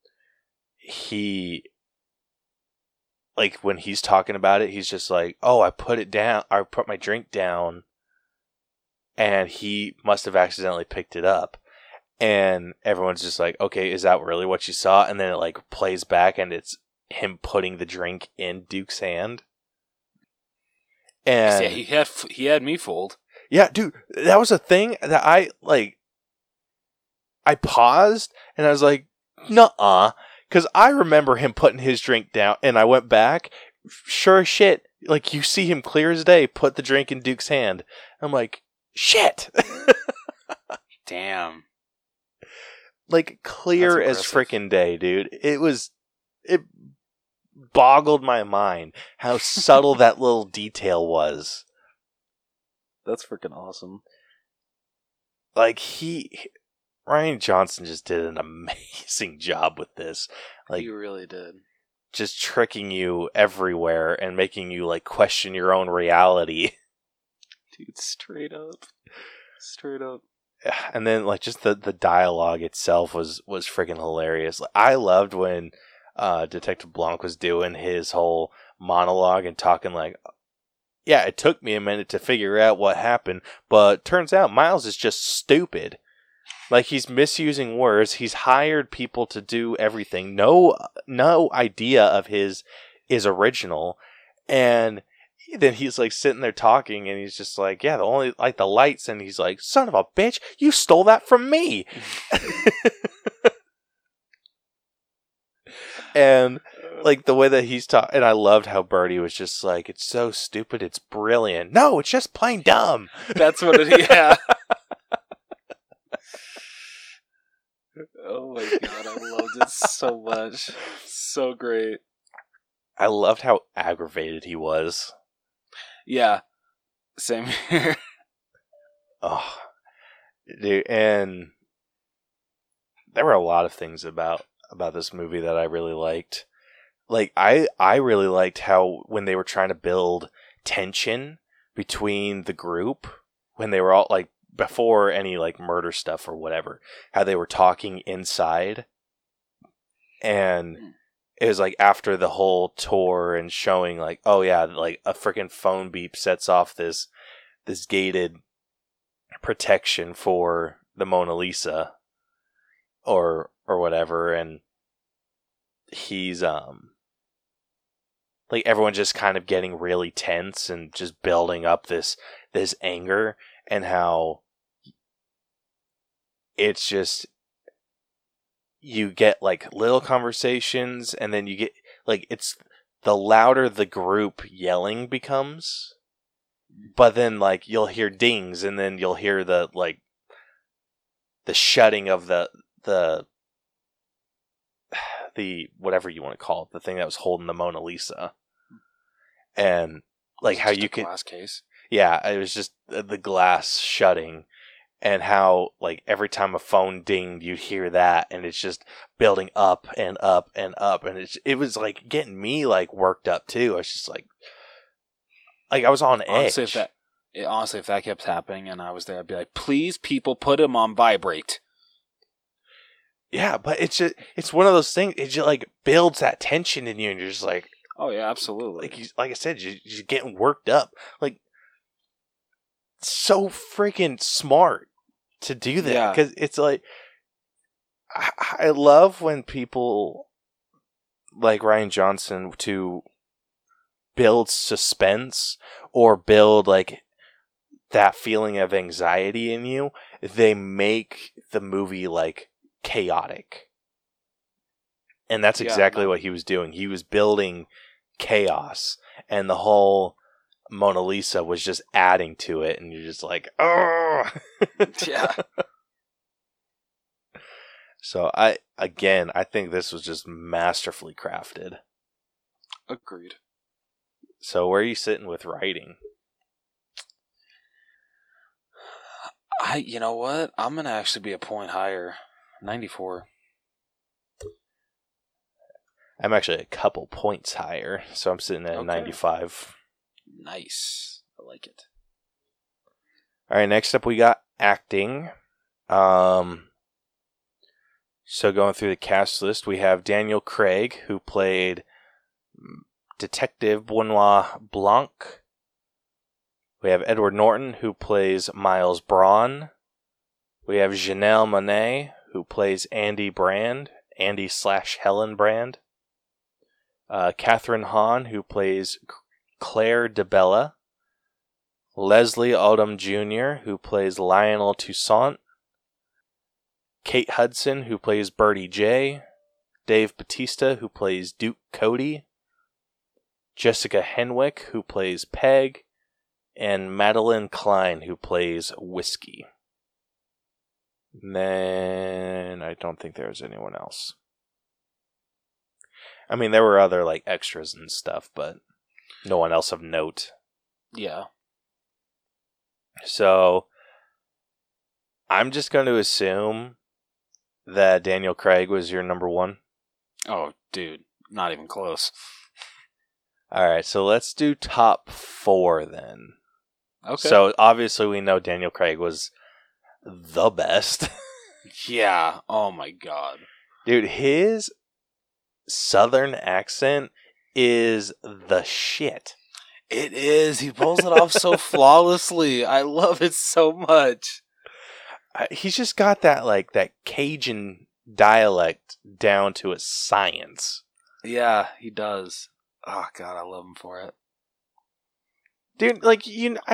he like when he's talking about it, he's just like, oh, I put my drink down, and he must have accidentally picked it up. And everyone's just like, okay, is that really what you saw? And then it like plays back, and it's him putting the drink in Duke's hand. And yeah, he had me fooled. Yeah, dude, that was a thing that I paused, and I was like, nuh-uh. Because I remember him putting his drink down, and I went back. Sure as shit, like you see him clear as day put the drink in Duke's hand. I'm like, shit. Damn. Like clear as frickin' day, dude. It boggled my mind how subtle that little detail was. That's freaking awesome. Like Rian Johnson just did an amazing job with this. Like, he really did. Just tricking you everywhere and making you like question your own reality. Dude, straight up. And then like just the dialogue itself was freaking hilarious. Like, I loved when Detective Blanc was doing his whole monologue and talking like, yeah, it took me a minute to figure out what happened, but turns out Miles is just stupid. Like, he's misusing words. He's hired people to do everything. No idea of his is original. And then he's like sitting there talking, and he's just like, yeah, the only like the lights, and he's like, son of a bitch, you stole that from me. And like the way that he's talking, and I loved how Birdie was just like, it's so stupid, it's brilliant. No, it's just plain dumb. That's what it is. Yeah. Oh my god, I loved it so much. So great. I loved how aggravated he was. Yeah. Same here. Oh, dude, and there were a lot of things about this movie that I really liked. Like, I really liked how when they were trying to build tension between the group, when they were all like, before any like murder stuff or whatever, how they were talking inside, and it was like after the whole tour and showing like, oh yeah, like a freaking phone beep sets off this gated protection for the Mona Lisa or whatever, and he's like everyone just kind of getting really tense and just building up this anger, and how it's just, you get like little conversations, and then you get like, it's the louder the group yelling becomes, but then like you'll hear dings, and then you'll hear the like the shutting of the whatever you want to call it, the thing that was holding the Mona Lisa, and like how you can glass case. Yeah, it was just the glass shutting, and how like every time a phone dinged, you'd hear that, and it's just building up and up and up, and it was like getting me like worked up too. I was just like I was on edge. Honestly, if that kept happening and I was there, I'd be like, please, people, put him on vibrate. Yeah, but it's one of those things. It just like builds that tension in you, and you're just like, oh yeah, absolutely. Like I said, you're getting worked up. Like, so freaking smart to do that, because it's like, I love when people like Rian Johnson to build suspense or build like that feeling of anxiety in you. They make the movie like chaotic. And that's exactly what he was doing. He was building chaos, and the whole Mona Lisa was just adding to it, and you're just like, oh! Yeah. So I think this was just masterfully crafted. Agreed. So where are you sitting with writing? You know what? I'm going to actually be a point higher. 94. I'm actually a couple points higher, so I'm sitting at 95. Nice. I like it. All right, next up we got acting. So going through the cast list, we have Daniel Craig, who played Detective Benoit Blanc. We have Edward Norton, who plays Miles Braun. We have Janelle Monáe, who plays Andy /Helen Brand. Catherine Hahn, who plays Claire DeBella. Leslie Odom Jr., who plays Lionel Toussaint. Kate Hudson, who plays Birdie J. Dave Bautista, who plays Duke Cody. Jessica Henwick, who plays Peg. And Madeline Klein, who plays Whiskey. And then I don't think there's anyone else. I mean, there were other like extras and stuff, but no one else of note. Yeah. So I'm just going to assume that Daniel Craig was your number one. Oh, dude. Not even close. All right, so let's do top 4 then. Okay. So obviously we know Daniel Craig was the best. Yeah. Oh my god. Dude, his Southern accent is the shit. It is. He pulls it off so flawlessly. I love it so much. He's just got that like that Cajun dialect down to a science. Yeah, he does. Oh god, I love him for it. Dude, like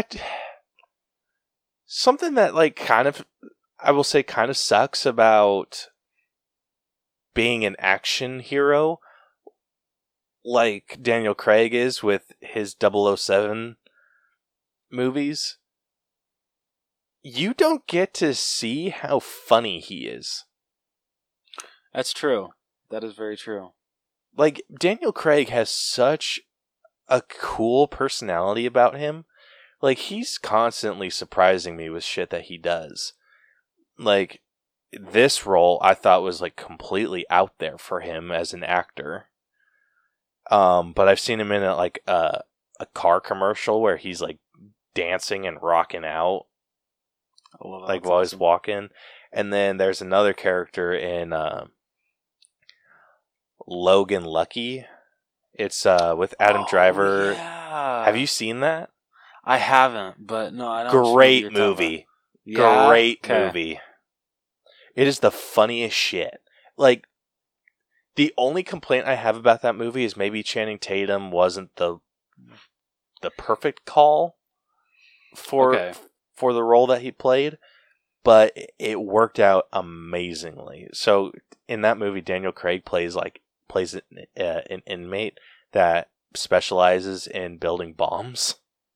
something that like kind of I will say kind of sucks about being an action hero like Daniel Craig is with his 007 movies. You don't get to see how funny he is. That's true. That is very true. Like, Daniel Craig has such a cool personality about him. Like, he's constantly surprising me with shit that he does. Like, this role I thought was like completely out there for him as an actor. But I've seen him in a car commercial where he's like dancing and rocking out, like while he's walking. And then there's another character in Logan Lucky. It's with Adam Driver. Yeah. Have you seen that? I haven't, but no, I don't. Great movie. Yeah? Great Okay. movie. It is the funniest shit. Like, the only complaint I have about that movie is maybe Channing Tatum wasn't the perfect call for the role that he played, but it worked out amazingly. So in that movie, Daniel Craig plays an inmate that specializes in building bombs.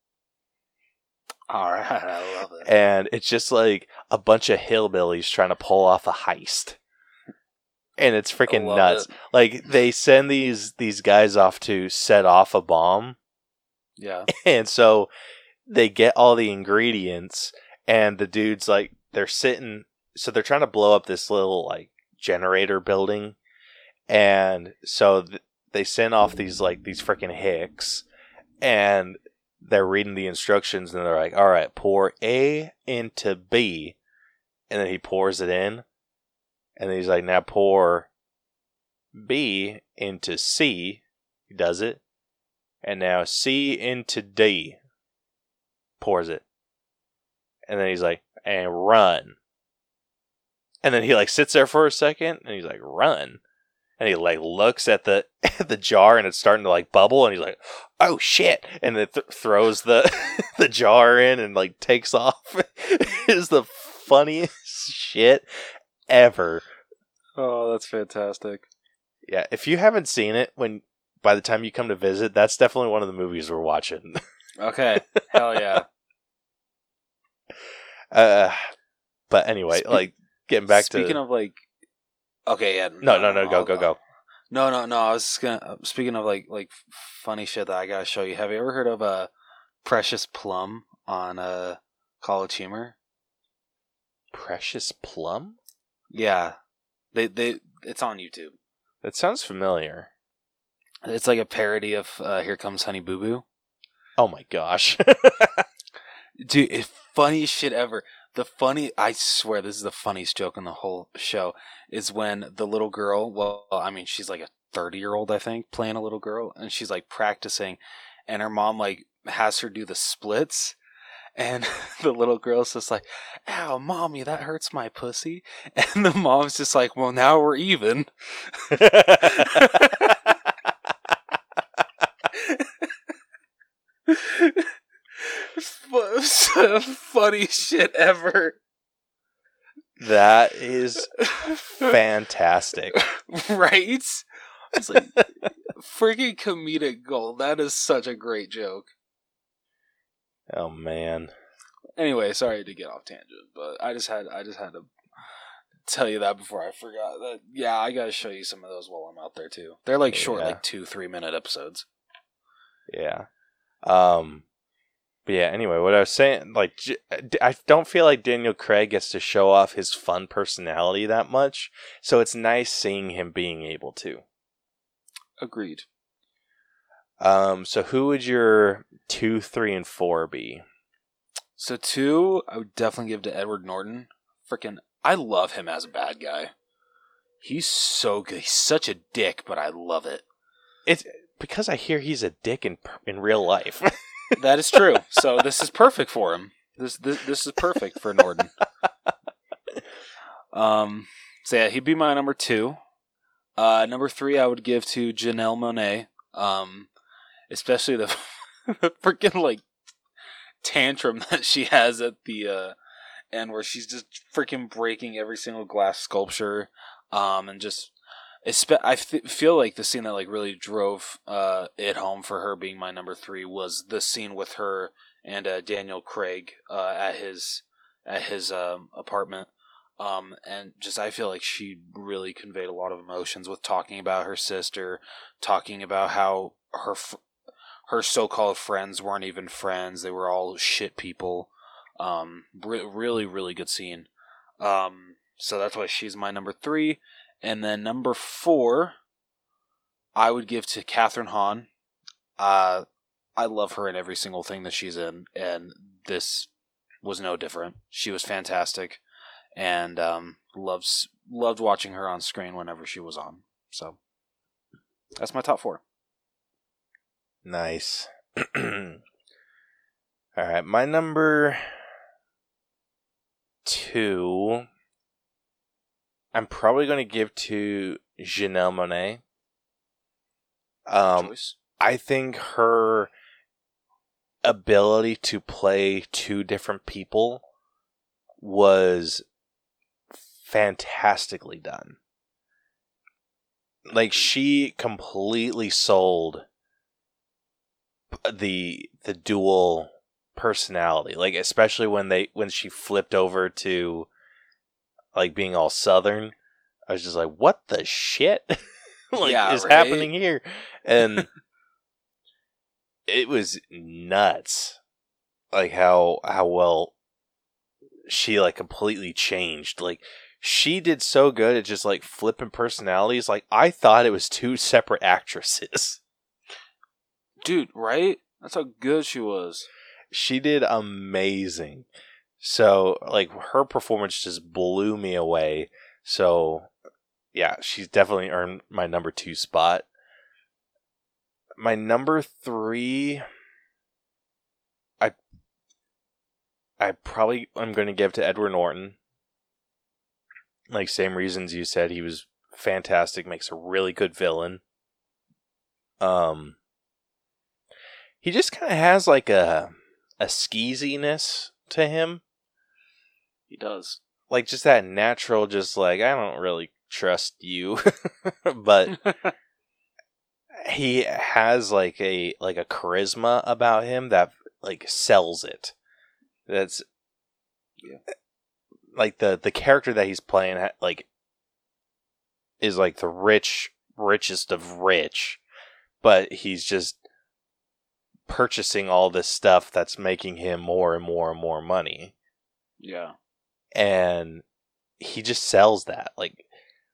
All right, I love it. And it's just like a bunch of hillbillies trying to pull off a heist. And it's freaking nuts. Like, they send these guys off to set off a bomb. Yeah. And so they get all the ingredients, and the dude's like, they're sitting, so they're trying to blow up this little like generator building. And so they send off these freaking hicks, and they're reading the instructions, and they're like, all right, pour A into B. And then he pours it in. And then he's like, now pour B into C. He does it. And now C into D. Pours it. And then he's like, and run. And then he like sits there for a second, and he's like, "Run!" And he like looks at the the jar, and it's starting to like bubble, and he's like, "Oh shit!" And then throws the the jar in and like takes off. It is the funniest shit ever. Oh, that's fantastic. Yeah, if you haven't seen it, by the time you come to visit, that's definitely one of the movies we're watching. Okay, hell yeah. But anyway, like getting back speaking to of like, okay, yeah, no, go. No. I was just gonna. Speaking of like funny shit that I gotta show you. Have you ever heard of Precious Plum on College Humor? Precious Plum? Yeah, they it's on YouTube. That sounds familiar. It's like a parody of Here Comes Honey Boo Boo. Oh my gosh. Dude, it's funniest shit ever. I swear this is the funniest joke in the whole show, is when the little girl, well, I mean, she's like a 30-year-old, I think, playing a little girl, and she's like practicing, and her mom like has her do the splits, and the little girl's just like, "Ow, mommy, that hurts my pussy," and the mom's just like, "Well, now we're even." Funny shit ever. That is fantastic. Right? It's like freaking comedic gold. That is such a great joke. Oh man. Anyway, sorry to get off tangent, but I just had to tell you that before I forgot that. Yeah, I gotta show you some of those while I'm out there too. They're like short, like 2-3 minute episodes. Yeah. But yeah, anyway, what I was saying, like, I don't feel like Daniel Craig gets to show off his fun personality that much, so it's nice seeing him being able to. Agreed. So who would your 2, 3, and 4 be? So 2, I would definitely give to Edward Norton. Freaking, I love him as a bad guy. He's so good. He's such a dick, but I love it. It's because I hear he's a dick in real life. That is true. So this is perfect for him. This is perfect for Norton. So yeah, he'd be my number 2. Number 3, I would give to Janelle Monáe. Especially the freaking like tantrum that she has at the end, where she's just freaking breaking every single glass sculpture, and just. I feel like the scene that like really drove it home for her being my number 3 was the scene with her and Daniel Craig at his apartment, and just I feel like she really conveyed a lot of emotions with talking about her sister, talking about how her so-called friends weren't even friends, they were all shit people. Really, really good scene. So that's why she's my number 3. And then number 4, I would give to Catherine Hahn. I love her in every single thing that she's in, and this was no different. She was fantastic, and loved watching her on screen whenever she was on. So that's my top 4. Nice. All right, my number 2, I'm probably going to give to Janelle Monáe. Choice. I think her ability to play 2 different people was fantastically done. Like, she completely sold the dual personality. Like, especially when she flipped over to like being all Southern, I was just like, what the shit is happening here? And it was nuts. Like how well she like completely changed. Like she did so good at just like flipping personalities. Like I thought it was 2 separate actresses. Dude, right? That's how good she was. She did amazing. So, like, her performance just blew me away. So, yeah, she's definitely earned my number 2 spot. My number 3, I probably am going to give to Edward Norton. Like, same reasons you said. He was fantastic, makes a really good villain. He just kind of has like a skeeziness to him. He does. Like, just that natural, just like, I don't really trust you. But he has like a charisma about him that like sells it. That's like the character that he's playing like is like the richest of rich, but he's just purchasing all this stuff that's making him more and more and more money. Yeah. And he just sells that. Like,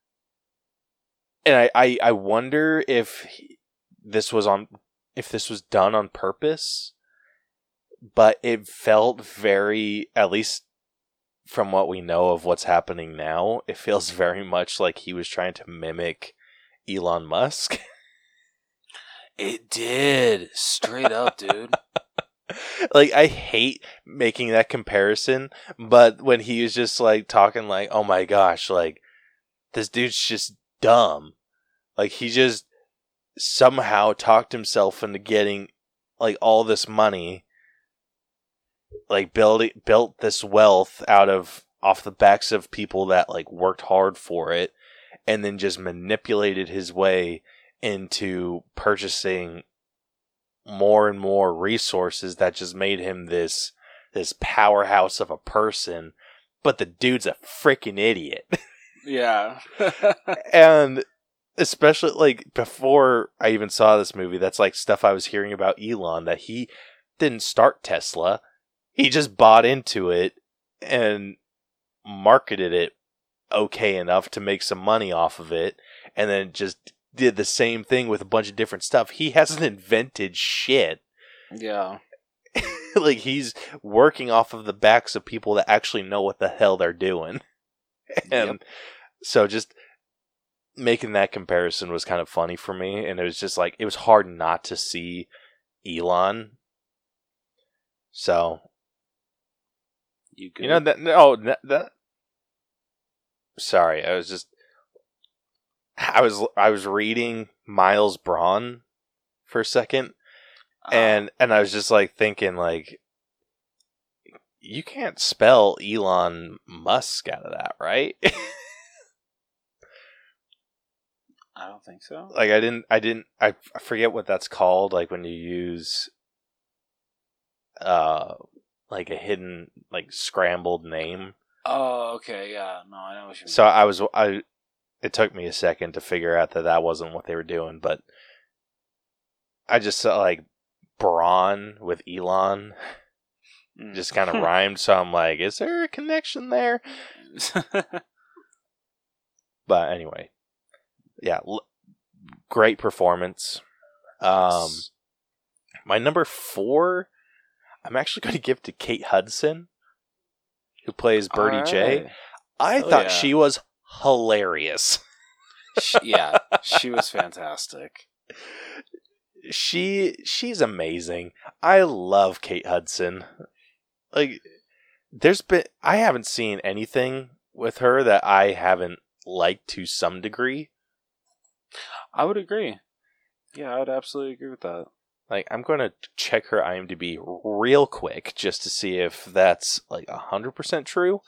and I wonder if this was done on purpose, but it felt very, at least from what we know of what's happening now, it feels very much like he was trying to mimic Elon Musk. It did. Straight up, dude. Like, I hate making that comparison, but when he was just like talking like, oh my gosh, like, this dude's just dumb. Like, he just somehow talked himself into getting like all this money, like built this wealth off the backs of people that like worked hard for it, and then just manipulated his way into purchasing more and more resources that just made him this powerhouse of a person. But the dude's a freaking idiot. Yeah. And especially like before I even saw this movie, that's like stuff I was hearing about Elon, that he didn't start Tesla. He just bought into it and marketed it okay enough to make some money off of it, and then just did the same thing with a bunch of different stuff. He hasn't invented shit. Yeah. Like, he's working off of the backs of people that actually know what the hell they're doing. And so just making that comparison was kind of funny for me, and it was just like, it was hard not to see Elon. So, You good? you know, that sorry, I was reading Miles Braun for a second, and I was just like thinking, like, you can't spell Elon Musk out of that, right? I don't think so. Like, I forget what that's called, like when you use like a hidden, like, scrambled name. Oh, okay, yeah. No, I know what you mean. So it took me a second to figure out that wasn't what they were doing, but I just saw like Braun with Elon just kind of rhymed, so I'm like, is there a connection there? But anyway, yeah, great performance. My number 4, I'm actually going to give to Kate Hudson, who plays Birdie J. I thought she was hilarious. Yeah, she was fantastic. She's amazing. I love Kate Hudson. Like, I haven't seen anything with her that I haven't liked to some degree. I would agree. Yeah, I would absolutely agree with that. Like, I'm going to check her IMDb real quick just to see if that's like 100% true.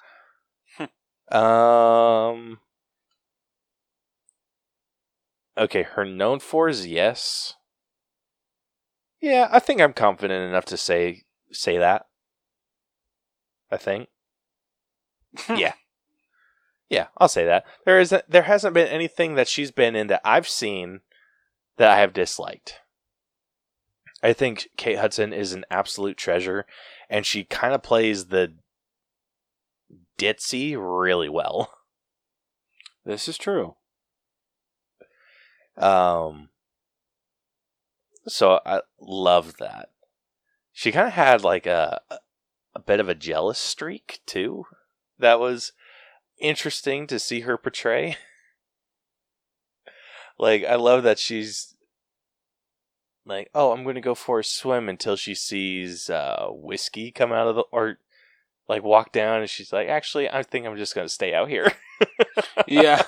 Okay, her known for is yes. Yeah, I think I'm confident enough to say that. I think. Yeah. Yeah, I'll say that. There hasn't been anything that she's been in that I've seen that I have disliked. I think Kate Hudson is an absolute treasure, and she kind of plays the ditzy really well. This is true. So I love that. She kind of had like a bit of a jealous streak too. That was interesting to see her portray. Like, I love that she's like, oh, I'm going to go for a swim until she sees whiskey come out of the, or like walk down, and she's like, "Actually, I think I'm just gonna stay out here." Yeah.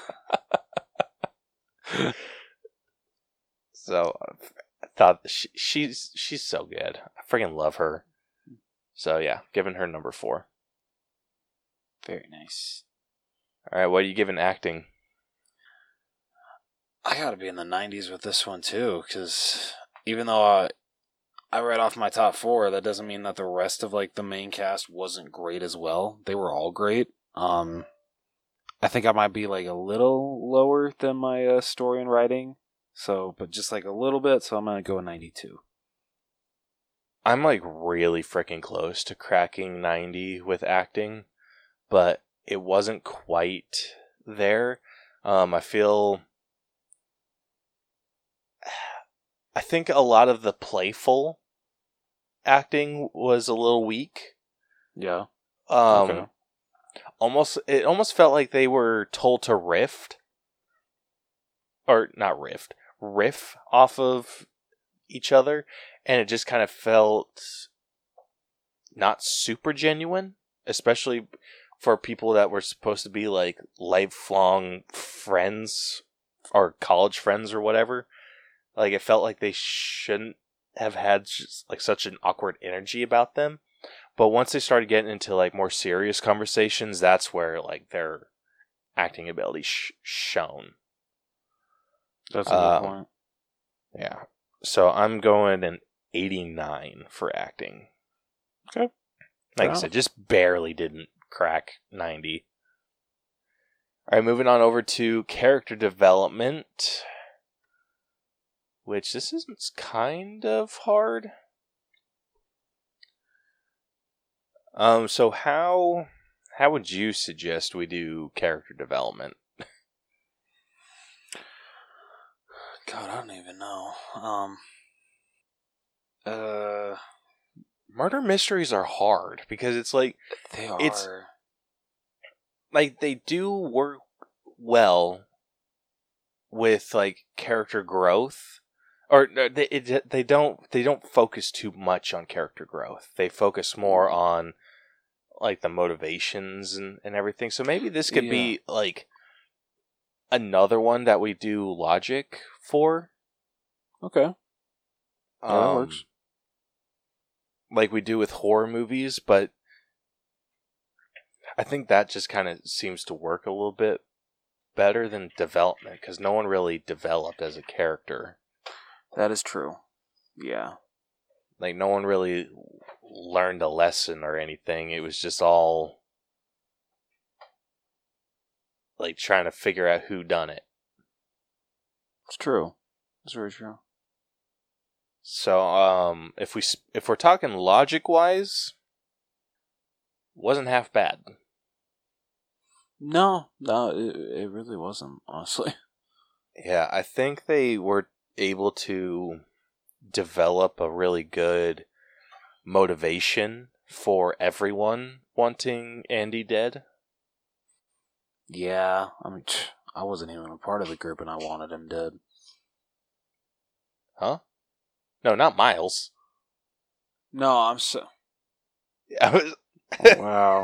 So I thought she's so good. I freaking love her. So yeah, giving her number 4. Very nice. All right, what are you giving acting? I gotta be in the 90s with this one too, because even though I read off my top 4, that doesn't mean that the rest of like the main cast wasn't great as well. They were all great. I think I might be like a little lower than my story and writing, so but just like a little bit. So I'm gonna go 92. I'm like really freaking close to cracking 90 with acting, but it wasn't quite there. I think a lot of the playful acting was a little weak. Yeah. Okay. It almost felt like they were told to riff off of each other, and it just kind of felt not super genuine, especially for people that were supposed to be like lifelong friends or college friends or whatever. Like, it felt like they shouldn't have had just like such an awkward energy about them. But once they started getting into like more serious conversations, that's where like their acting ability shone. That's a good point. Yeah. So I'm going an 89 for acting. Okay. Like I said, just barely didn't crack 90. All right, moving on over to character development, which this is kind of hard. So how would you suggest we do character development? God, I don't even know. Murder mysteries are hard because it's like They are. It's like they do work well with like character growth, or they don't focus too much on character growth. They focus more on like the motivations and everything. So maybe this could be like another one that we do logic for. Okay. That works. Like we do with horror movies, but I think that just kind of seems to work a little bit better than development, because no one really developed as a character. That is true. Yeah. Like, no one really learned a lesson or anything. It was just all like trying to figure out who done it. It's true. It's very true. So, if we're talking logic wise, wasn't half bad. No, it really wasn't, honestly. Yeah, I think they were able to develop a really good motivation for everyone wanting Andy dead. Yeah, I mean, I wasn't even a part of the group and I wanted him dead. Huh? No, not Miles. No, I'm so... I was... Wow.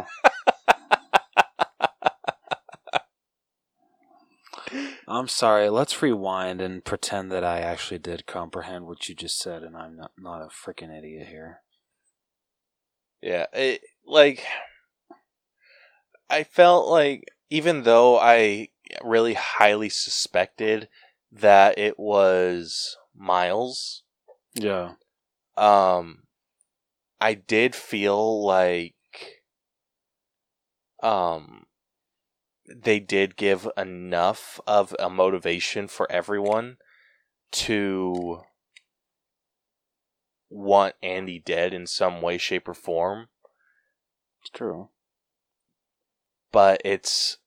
I'm sorry, let's rewind and pretend that I actually did comprehend what you just said and I'm not a freaking idiot here. Yeah, I felt like, even though I really highly suspected that it was Miles, yeah, I did feel like they did give enough of a motivation for everyone to want Andy dead in some way, shape, or form. it's true. But it's...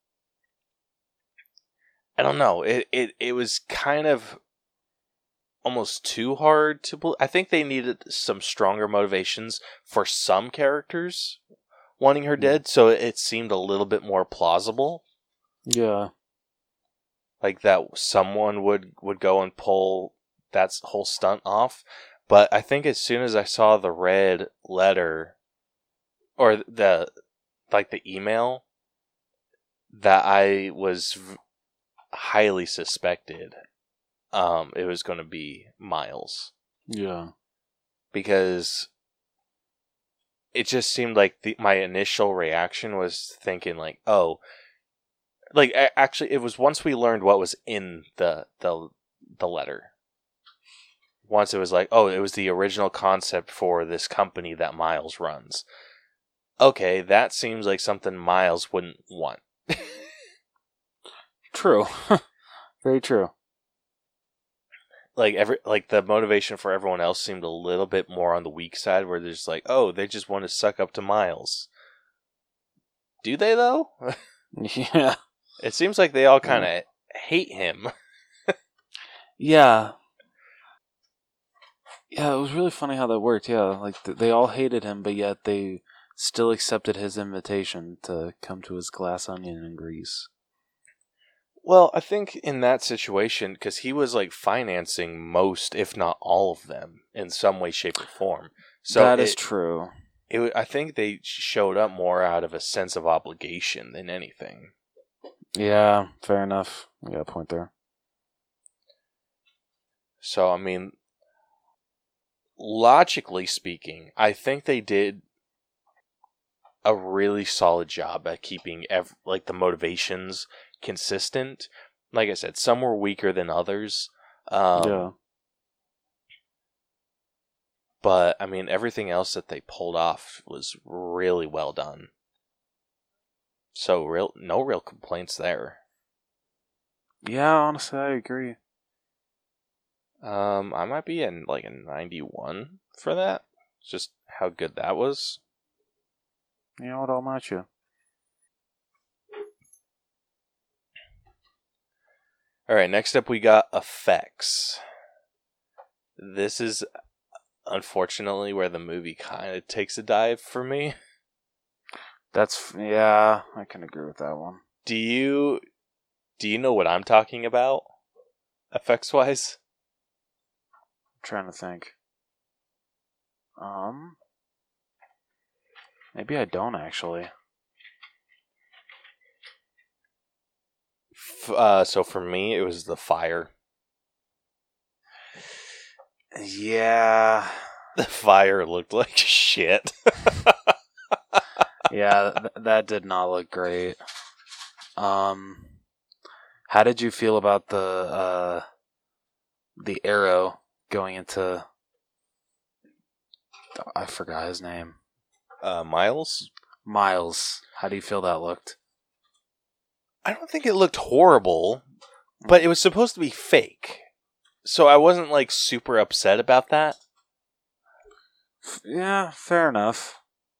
I don't know. It was kind of almost too hard to believe. I think they needed some stronger motivations for some characters wanting her dead, so it seemed a little bit more plausible. Yeah. Like that someone would go and pull that whole stunt off. But I think as soon as I saw the red letter, or the like the email, that I was highly suspected it was going to be Miles. Yeah. Because it just seemed like my initial reaction was thinking like, oh, like actually it was once we learned what was in the letter. Once it was like, oh, it was the original concept for this company that Miles runs. Okay, that seems like something Miles wouldn't want. True. Very true. Like the motivation for everyone else seemed a little bit more on the weak side, where there's like, oh, they just want to suck up to Miles. Do they though? Yeah. It seems like they all kind of hate him. Yeah. Yeah, it was really funny how that worked. Yeah, like they all hated him, but yet they still accepted his invitation to come to his Glass Onion in Greece. Well, I think in that situation, because he was like financing most, if not all of them, in some way, shape, or form. So that is true. I think they showed up more out of a sense of obligation than anything. Yeah, fair enough. You got a point there. So, I mean, logically speaking, I think they did a really solid job at keeping the motivations consistent. Like I said, some were weaker than others. Yeah. But, I mean, everything else that they pulled off was really well done. So, no real complaints there. Yeah, honestly, I agree. I might be in, like, a 91 for that. Just how good that was. You know what, I'll match you. Alright, next up we got effects. This is, unfortunately, where the movie kind of takes a dive for me. Yeah, I can agree with that one. Do you know what I'm talking about, effects-wise? I'm trying to think. Maybe I don't actually. So for me, it was the fire. Yeah. The fire looked like shit. Yeah, that did not look great. How did you feel about the arrow going into... I forgot his name. Miles? Miles. How do you feel that looked? I don't think it looked horrible, but it was supposed to be fake. So I wasn't, like, super upset about that. Yeah, fair enough.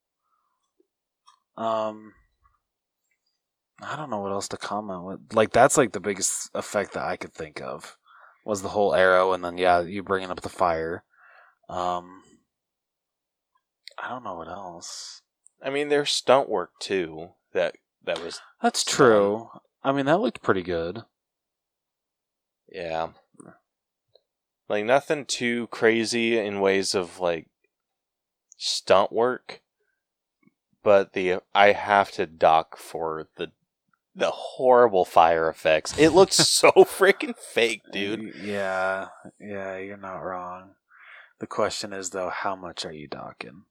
I don't know what else to comment with. Like, that's, like, the biggest effect that I could think of. Was the whole arrow, and then, yeah, you bringing up the fire. I don't know what else. I mean, there's stunt work, too, that was... That's true. I mean, that looked pretty good. Yeah. Like, nothing too crazy in ways of, like, stunt work. But I have to dock for the horrible fire effects. It looks so freaking fake, dude. Yeah, you're not wrong. The question is, though, how much are you docking?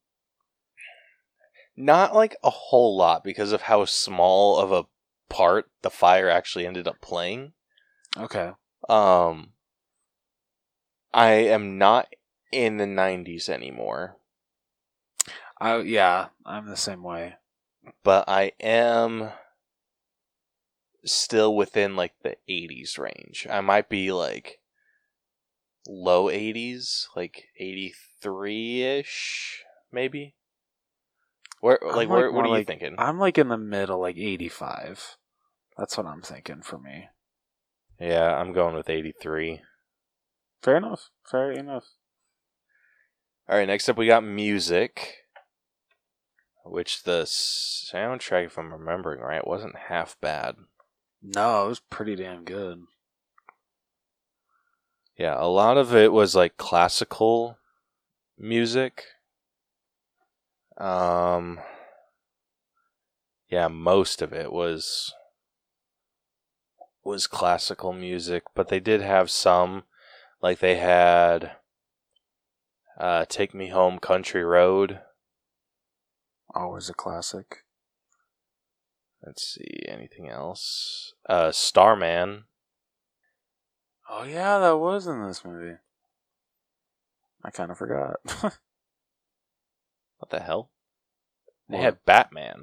Not, like, a whole lot because of how small of a part the fire actually ended up playing. Okay. I am not in the 90s anymore. Yeah, I'm the same way. But I am still within, like, the 80s range. I might be, like, low 80s, like 83-ish, maybe? Where what are you thinking? I'm, like, in the middle, like 85. That's what I'm thinking for me. Yeah, I'm going with 83. Fair enough. Alright, next up we got music. Which the soundtrack, if I'm remembering right, wasn't half bad. No, it was pretty damn good. Yeah, a lot of it was like classical music. Yeah, most of it was classical music, but they did have some, like they had Take Me Home Country Road. Always a classic. Let's see, anything else? Starman. Oh yeah, that was in this movie. I kind of forgot. What the hell? They What? had Batman.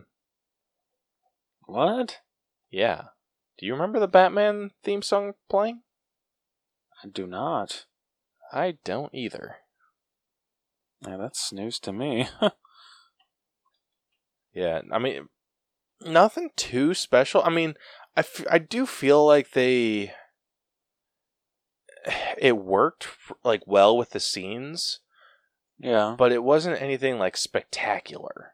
What? Yeah. Do you remember the Batman theme song playing? I do not. I don't either. Yeah, that's news to me. Yeah, I mean, nothing too special. I mean, I do feel like it worked like well with the scenes, Yeah. but it wasn't anything like spectacular.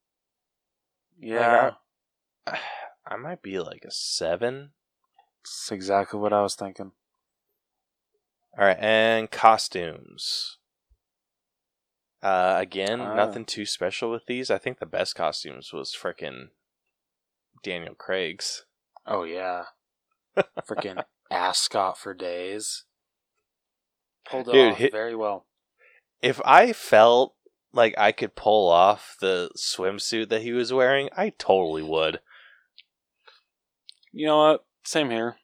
Yeah. Like, I might be like a 7. That's exactly what I was thinking. All right, and costumes. Again, nothing too special with these. I think the best costumes was frickin' Daniel Craig's. Oh, yeah. Freaking ascot for days. Pulled it off very well. If I felt like I could pull off the swimsuit that he was wearing, I totally would. You know what? Same here.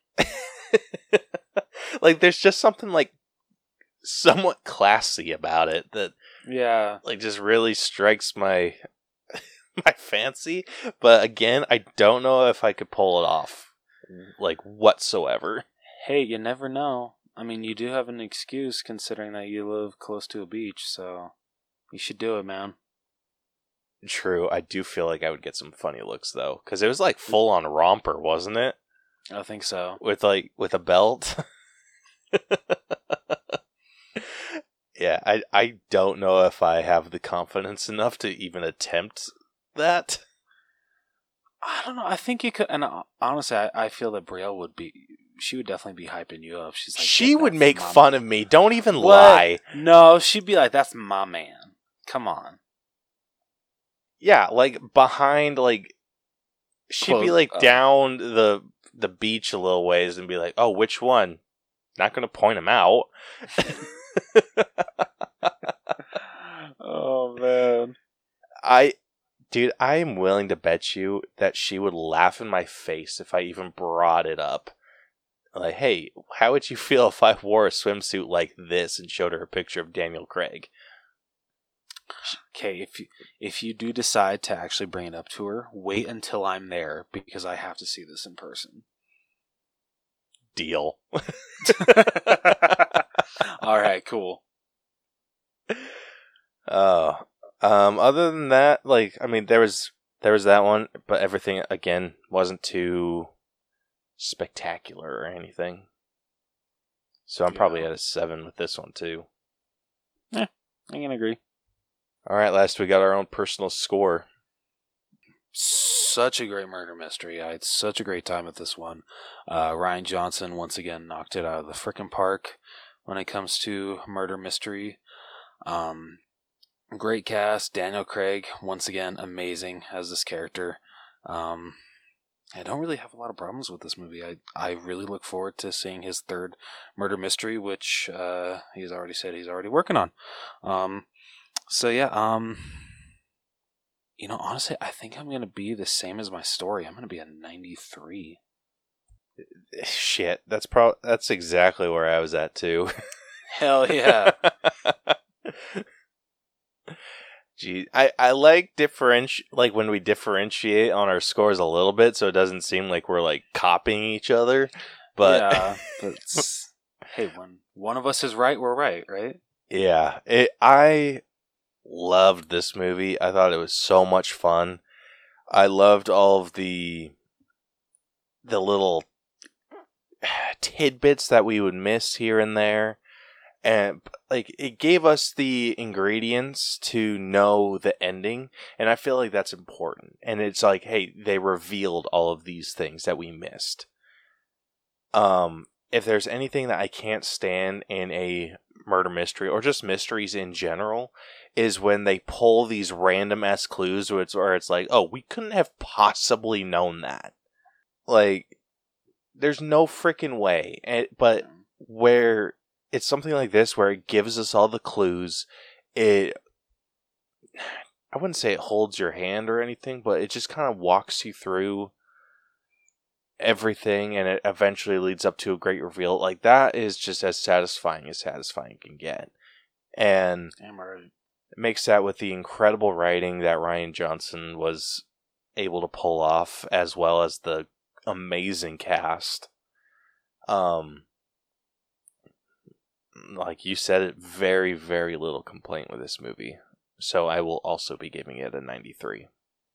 Like, there's just something, like, somewhat classy about it that, Yeah. like, just really strikes my my fancy. But again, I don't know if I could pull it off, like, whatsoever. Hey, you never know. I mean, you do have an excuse considering that you live close to a beach, so you should do it, man. True, I do feel like I would get some funny looks, though. Because it was, like, full-on romper, wasn't it? I think so. With a belt. Yeah, I don't know if I have the confidence enough to even attempt that. I don't know. I think you could, and honestly, I feel that Brielle would be. She would definitely be hyping you up. She's like, she would make fun of me. Don't even lie. No, she'd be like, "That's my man. Come on." Yeah, like behind, like she'd be like down the beach a little ways and be like, "Oh, which one?" Not gonna point him out. Oh man. I'm willing to bet you that she would laugh in my face if I even brought it up. Like, hey, how would you feel if I wore a swimsuit like this and showed her a picture of Daniel Craig? Okay, if you do decide to actually bring it up to her, wait until I'm there because I have to see this in person. Deal. All right, cool. Other than that, like, I mean, there was that one, but everything again wasn't too spectacular or anything. So I'm probably at a 7 with this one too. Yeah, I can agree. All right, last we got our own personal score. Such a great murder mystery. I had such a great time with this one. Rian Johnson once again knocked it out of the frickin' park when it comes to murder mystery. Great cast. Daniel Craig, once again, amazing as this character. I don't really have a lot of problems with this movie. I really look forward to seeing his third murder mystery, which he's already said he's already working on. So yeah, honestly, I think I'm going to be the same as my story. I'm going to be a 93. Shit, that's exactly where I was at too. Hell yeah. Gee, I like like when we differentiate on our scores a little bit, so it doesn't seem like we're like copying each other. But yeah, but hey, when one of us is right, we're right? Yeah, I loved this movie. I thought it was so much fun. I loved all of the little tidbits that we would miss here and there. And like it gave us the ingredients to know the ending, and I feel like that's important. And it's like, hey, they revealed all of these things that we missed. if there's anything that I can't stand in a murder mystery, or just mysteries in general, is when they pull these random-ass clues where it's like, oh, we couldn't have possibly known that. Like, there's no freaking way. But where it's something like this, where it gives us all the clues, I wouldn't say it holds your hand or anything, but it just kind of walks you through everything, and it eventually leads up to a great reveal. Like, that is just as satisfying can get. And it makes that with the incredible writing that Rian Johnson was able to pull off, as well as the amazing cast. Like you said, it very, very little complaint with this movie. So I will also be giving it a 93.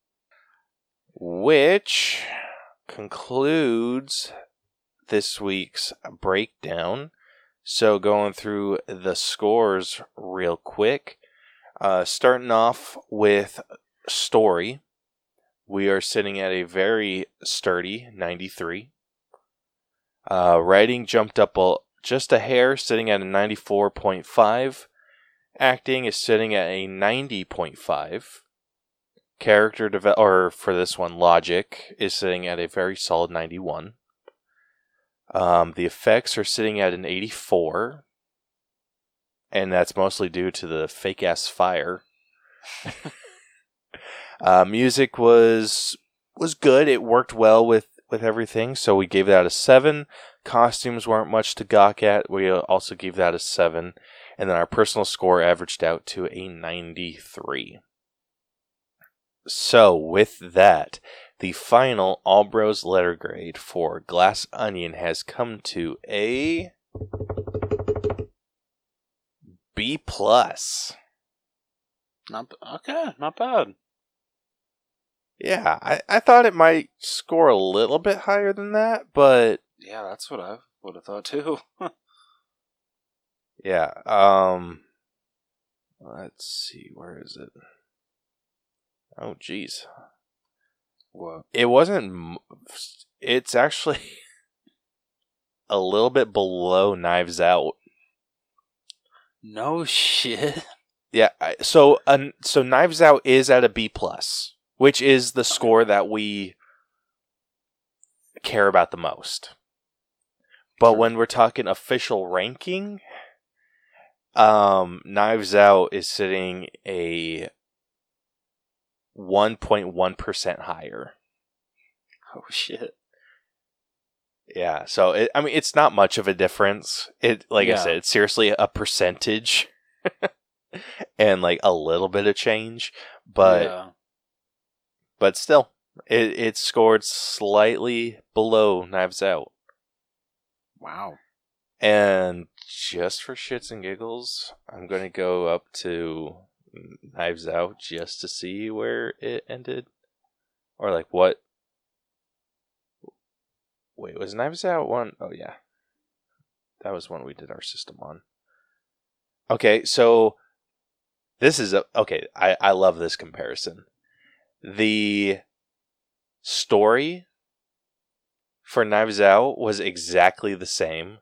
Which concludes this week's breakdown. So going through the scores real quick. Starting off with story. We are sitting at a very sturdy 93. Writing jumped up just a hair, sitting at a 94.5. Acting is sitting at a 90.5. For this one, logic is sitting at a very solid 91. The effects are sitting at an 84. And that's mostly due to the fake-ass fire. Music was good. It worked well with everything, so we gave that a 7. Costumes weren't much to gawk at. We also gave that a 7. And then our personal score averaged out to a 93. So, with that, the final All Bros letter grade for Glass Onion has come to a B+. Not bad. Yeah, I thought it might score a little bit higher than that, but... Yeah, that's what I would have thought too. Yeah, let's see, where is it? Oh, jeez. What? It wasn't... It's actually a little bit below Knives Out. No shit. Yeah, so Knives Out is at a B+, which is the score that we care about the most. But when we're talking official ranking, Knives Out is sitting a 1.1% higher. Oh shit. Yeah, so it's not much of a difference. I said, it's seriously a percentage and like a little bit of change, but still, it scored slightly below Knives Out. Wow. And just for shits and giggles, I'm going to go up to Knives Out just to see where it ended. Or like what? Wait, was Knives Out one? Oh yeah. That was one we did our system on. Okay, so this is okay, I love this comparison. The story for Knives Out was exactly the same.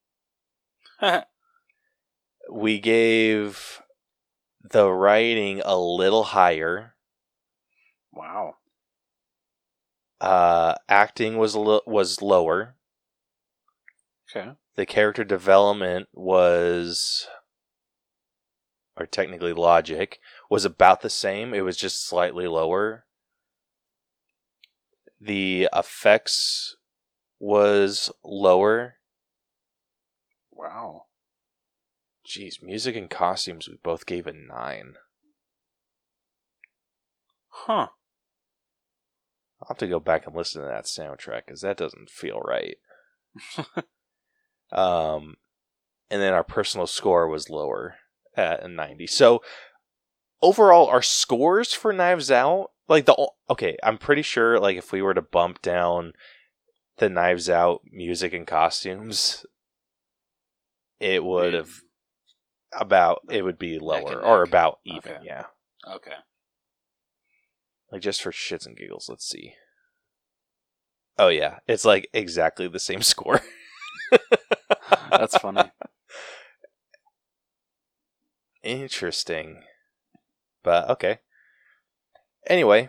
We gave the writing a little higher. Wow. Acting was lower. Okay. The character development was, or technically logic, was about the same. It was just slightly lower. The effects was lower. Wow. Jeez, music and costumes we both gave a 9. Huh. I'll have to go back and listen to that soundtrack, because that doesn't feel right. And then our personal score was lower at a 90. So, overall, our scores for Knives Out, I'm pretty sure, like, if we were to bump down the Knives Out music and costumes, it would be lower, or about even, okay. Yeah. Okay. Like, just for shits and giggles, let's see. Oh yeah, it's like exactly the same score. That's funny. Interesting. But okay. Anyway,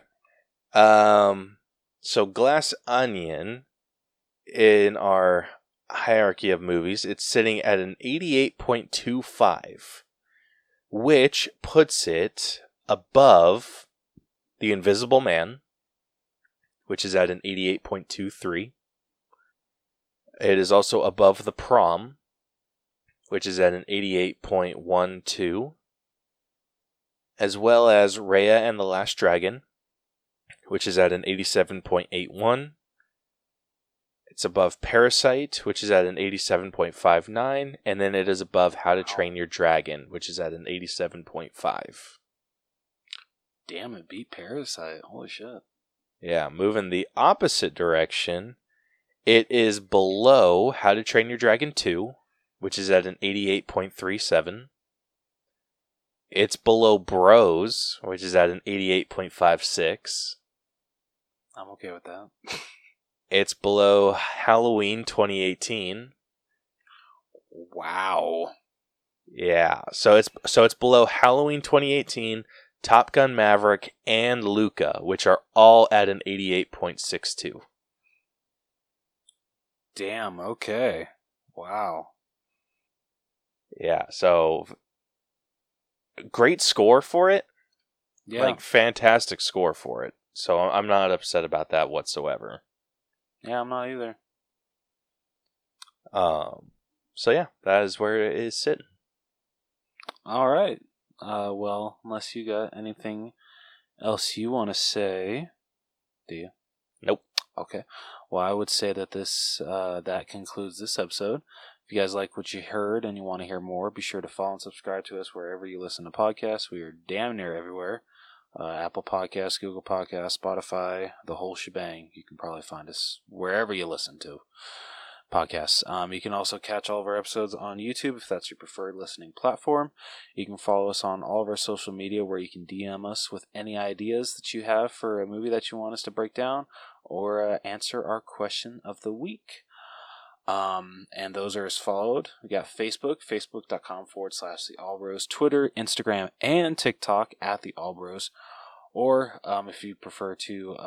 so Glass Onion in our hierarchy of movies, it's sitting at an 88.25, which puts it above The Invisible Man, which is at an 88.23. It is also above The Prom, which is at an 88.12, as well as Raya and the Last Dragon, which is at an 87.81. It's above Parasite, which is at an 87.59, and then it is above How to Train Your Dragon, which is at an 87.5. Damn, it beat Parasite. Holy shit. Yeah, moving the opposite direction, it is below How to Train Your Dragon 2, which is at an 88.37. It's below Bros, which is at an 88.56. I'm okay with that. It's below Halloween 2018. Wow. Yeah, so it's below Halloween 2018, Top Gun Maverick, and Luca, which are all at an 88.62. Damn, okay. Wow. Yeah, so great score for it. Yeah. Like, fantastic score for it. So I'm not upset about that whatsoever. Yeah, I'm not either. So yeah, that is where it is sitting. All right. Well, unless you got anything else you want to say, do you? Nope. Okay. Well, I would say that that concludes this episode. If you guys like what you heard and you want to hear more, be sure to follow and subscribe to us wherever you listen to podcasts. We are damn near everywhere. Apple Podcasts, Google Podcasts, Spotify, the whole shebang. You can probably find us wherever you listen to podcasts. You can also catch all of our episodes on YouTube if that's your preferred listening platform. You can follow us on all of our social media where you can DM us with any ideas that you have for a movie that you want us to break down or answer our question of the week. And those are as followed. We got Facebook, facebook.com/The Allbros, Twitter, Instagram, and TikTok at The Allbros. Or, if you prefer to,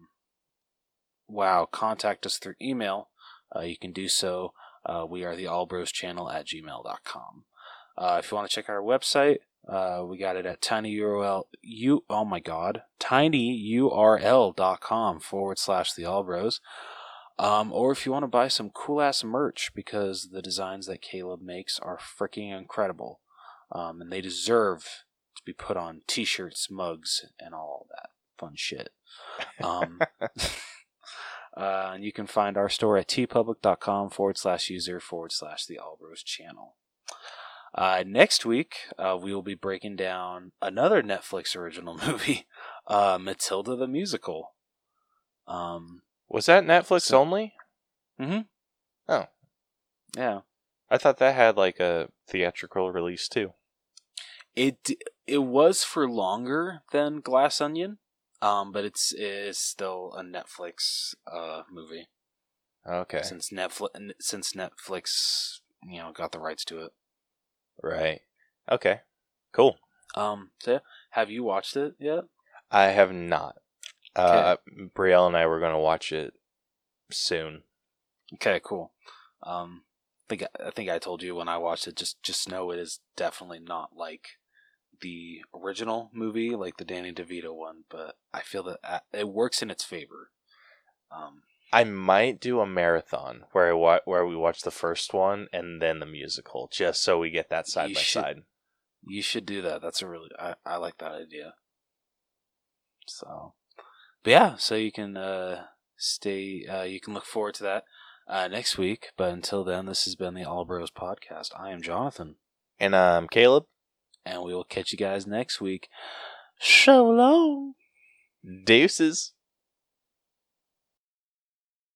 contact us through email, you can do so. We are the allbroschannel@gmail.com. If you want to check out our website, we got it at tinyurl.com/The Allbros. Or if you want to buy some cool ass merch, because the designs that Caleb makes are freaking incredible. And they deserve to be put on t-shirts, mugs, and all that fun shit. You can find our store at tpublic.com/user/The Allbros channel. Next week, we will be breaking down another Netflix original movie, Matilda the Musical. Was that Netflix only? Mm-hmm. Oh. Yeah. I thought that had like a theatrical release too. It was for longer than Glass Onion, but it is still a Netflix movie. Okay. Since Netflix, got the rights to it. Right. Okay. Cool. So yeah, have you watched it yet? I have not. Brielle and I were going to watch it soon. Okay, cool. I think I told you when I watched it. Just know it is definitely not like the original movie, like the Danny DeVito one. But I feel that it works in its favor. I might do a marathon where we watch the first one and then the musical, just so we get that side by side. You should do that. That's I like that idea. So. But yeah, so you can you can look forward to that next week. But until then, this has been the Allbros Podcast. I am Jonathan. And I'm Caleb. And we will catch you guys next week. So long. Deuces.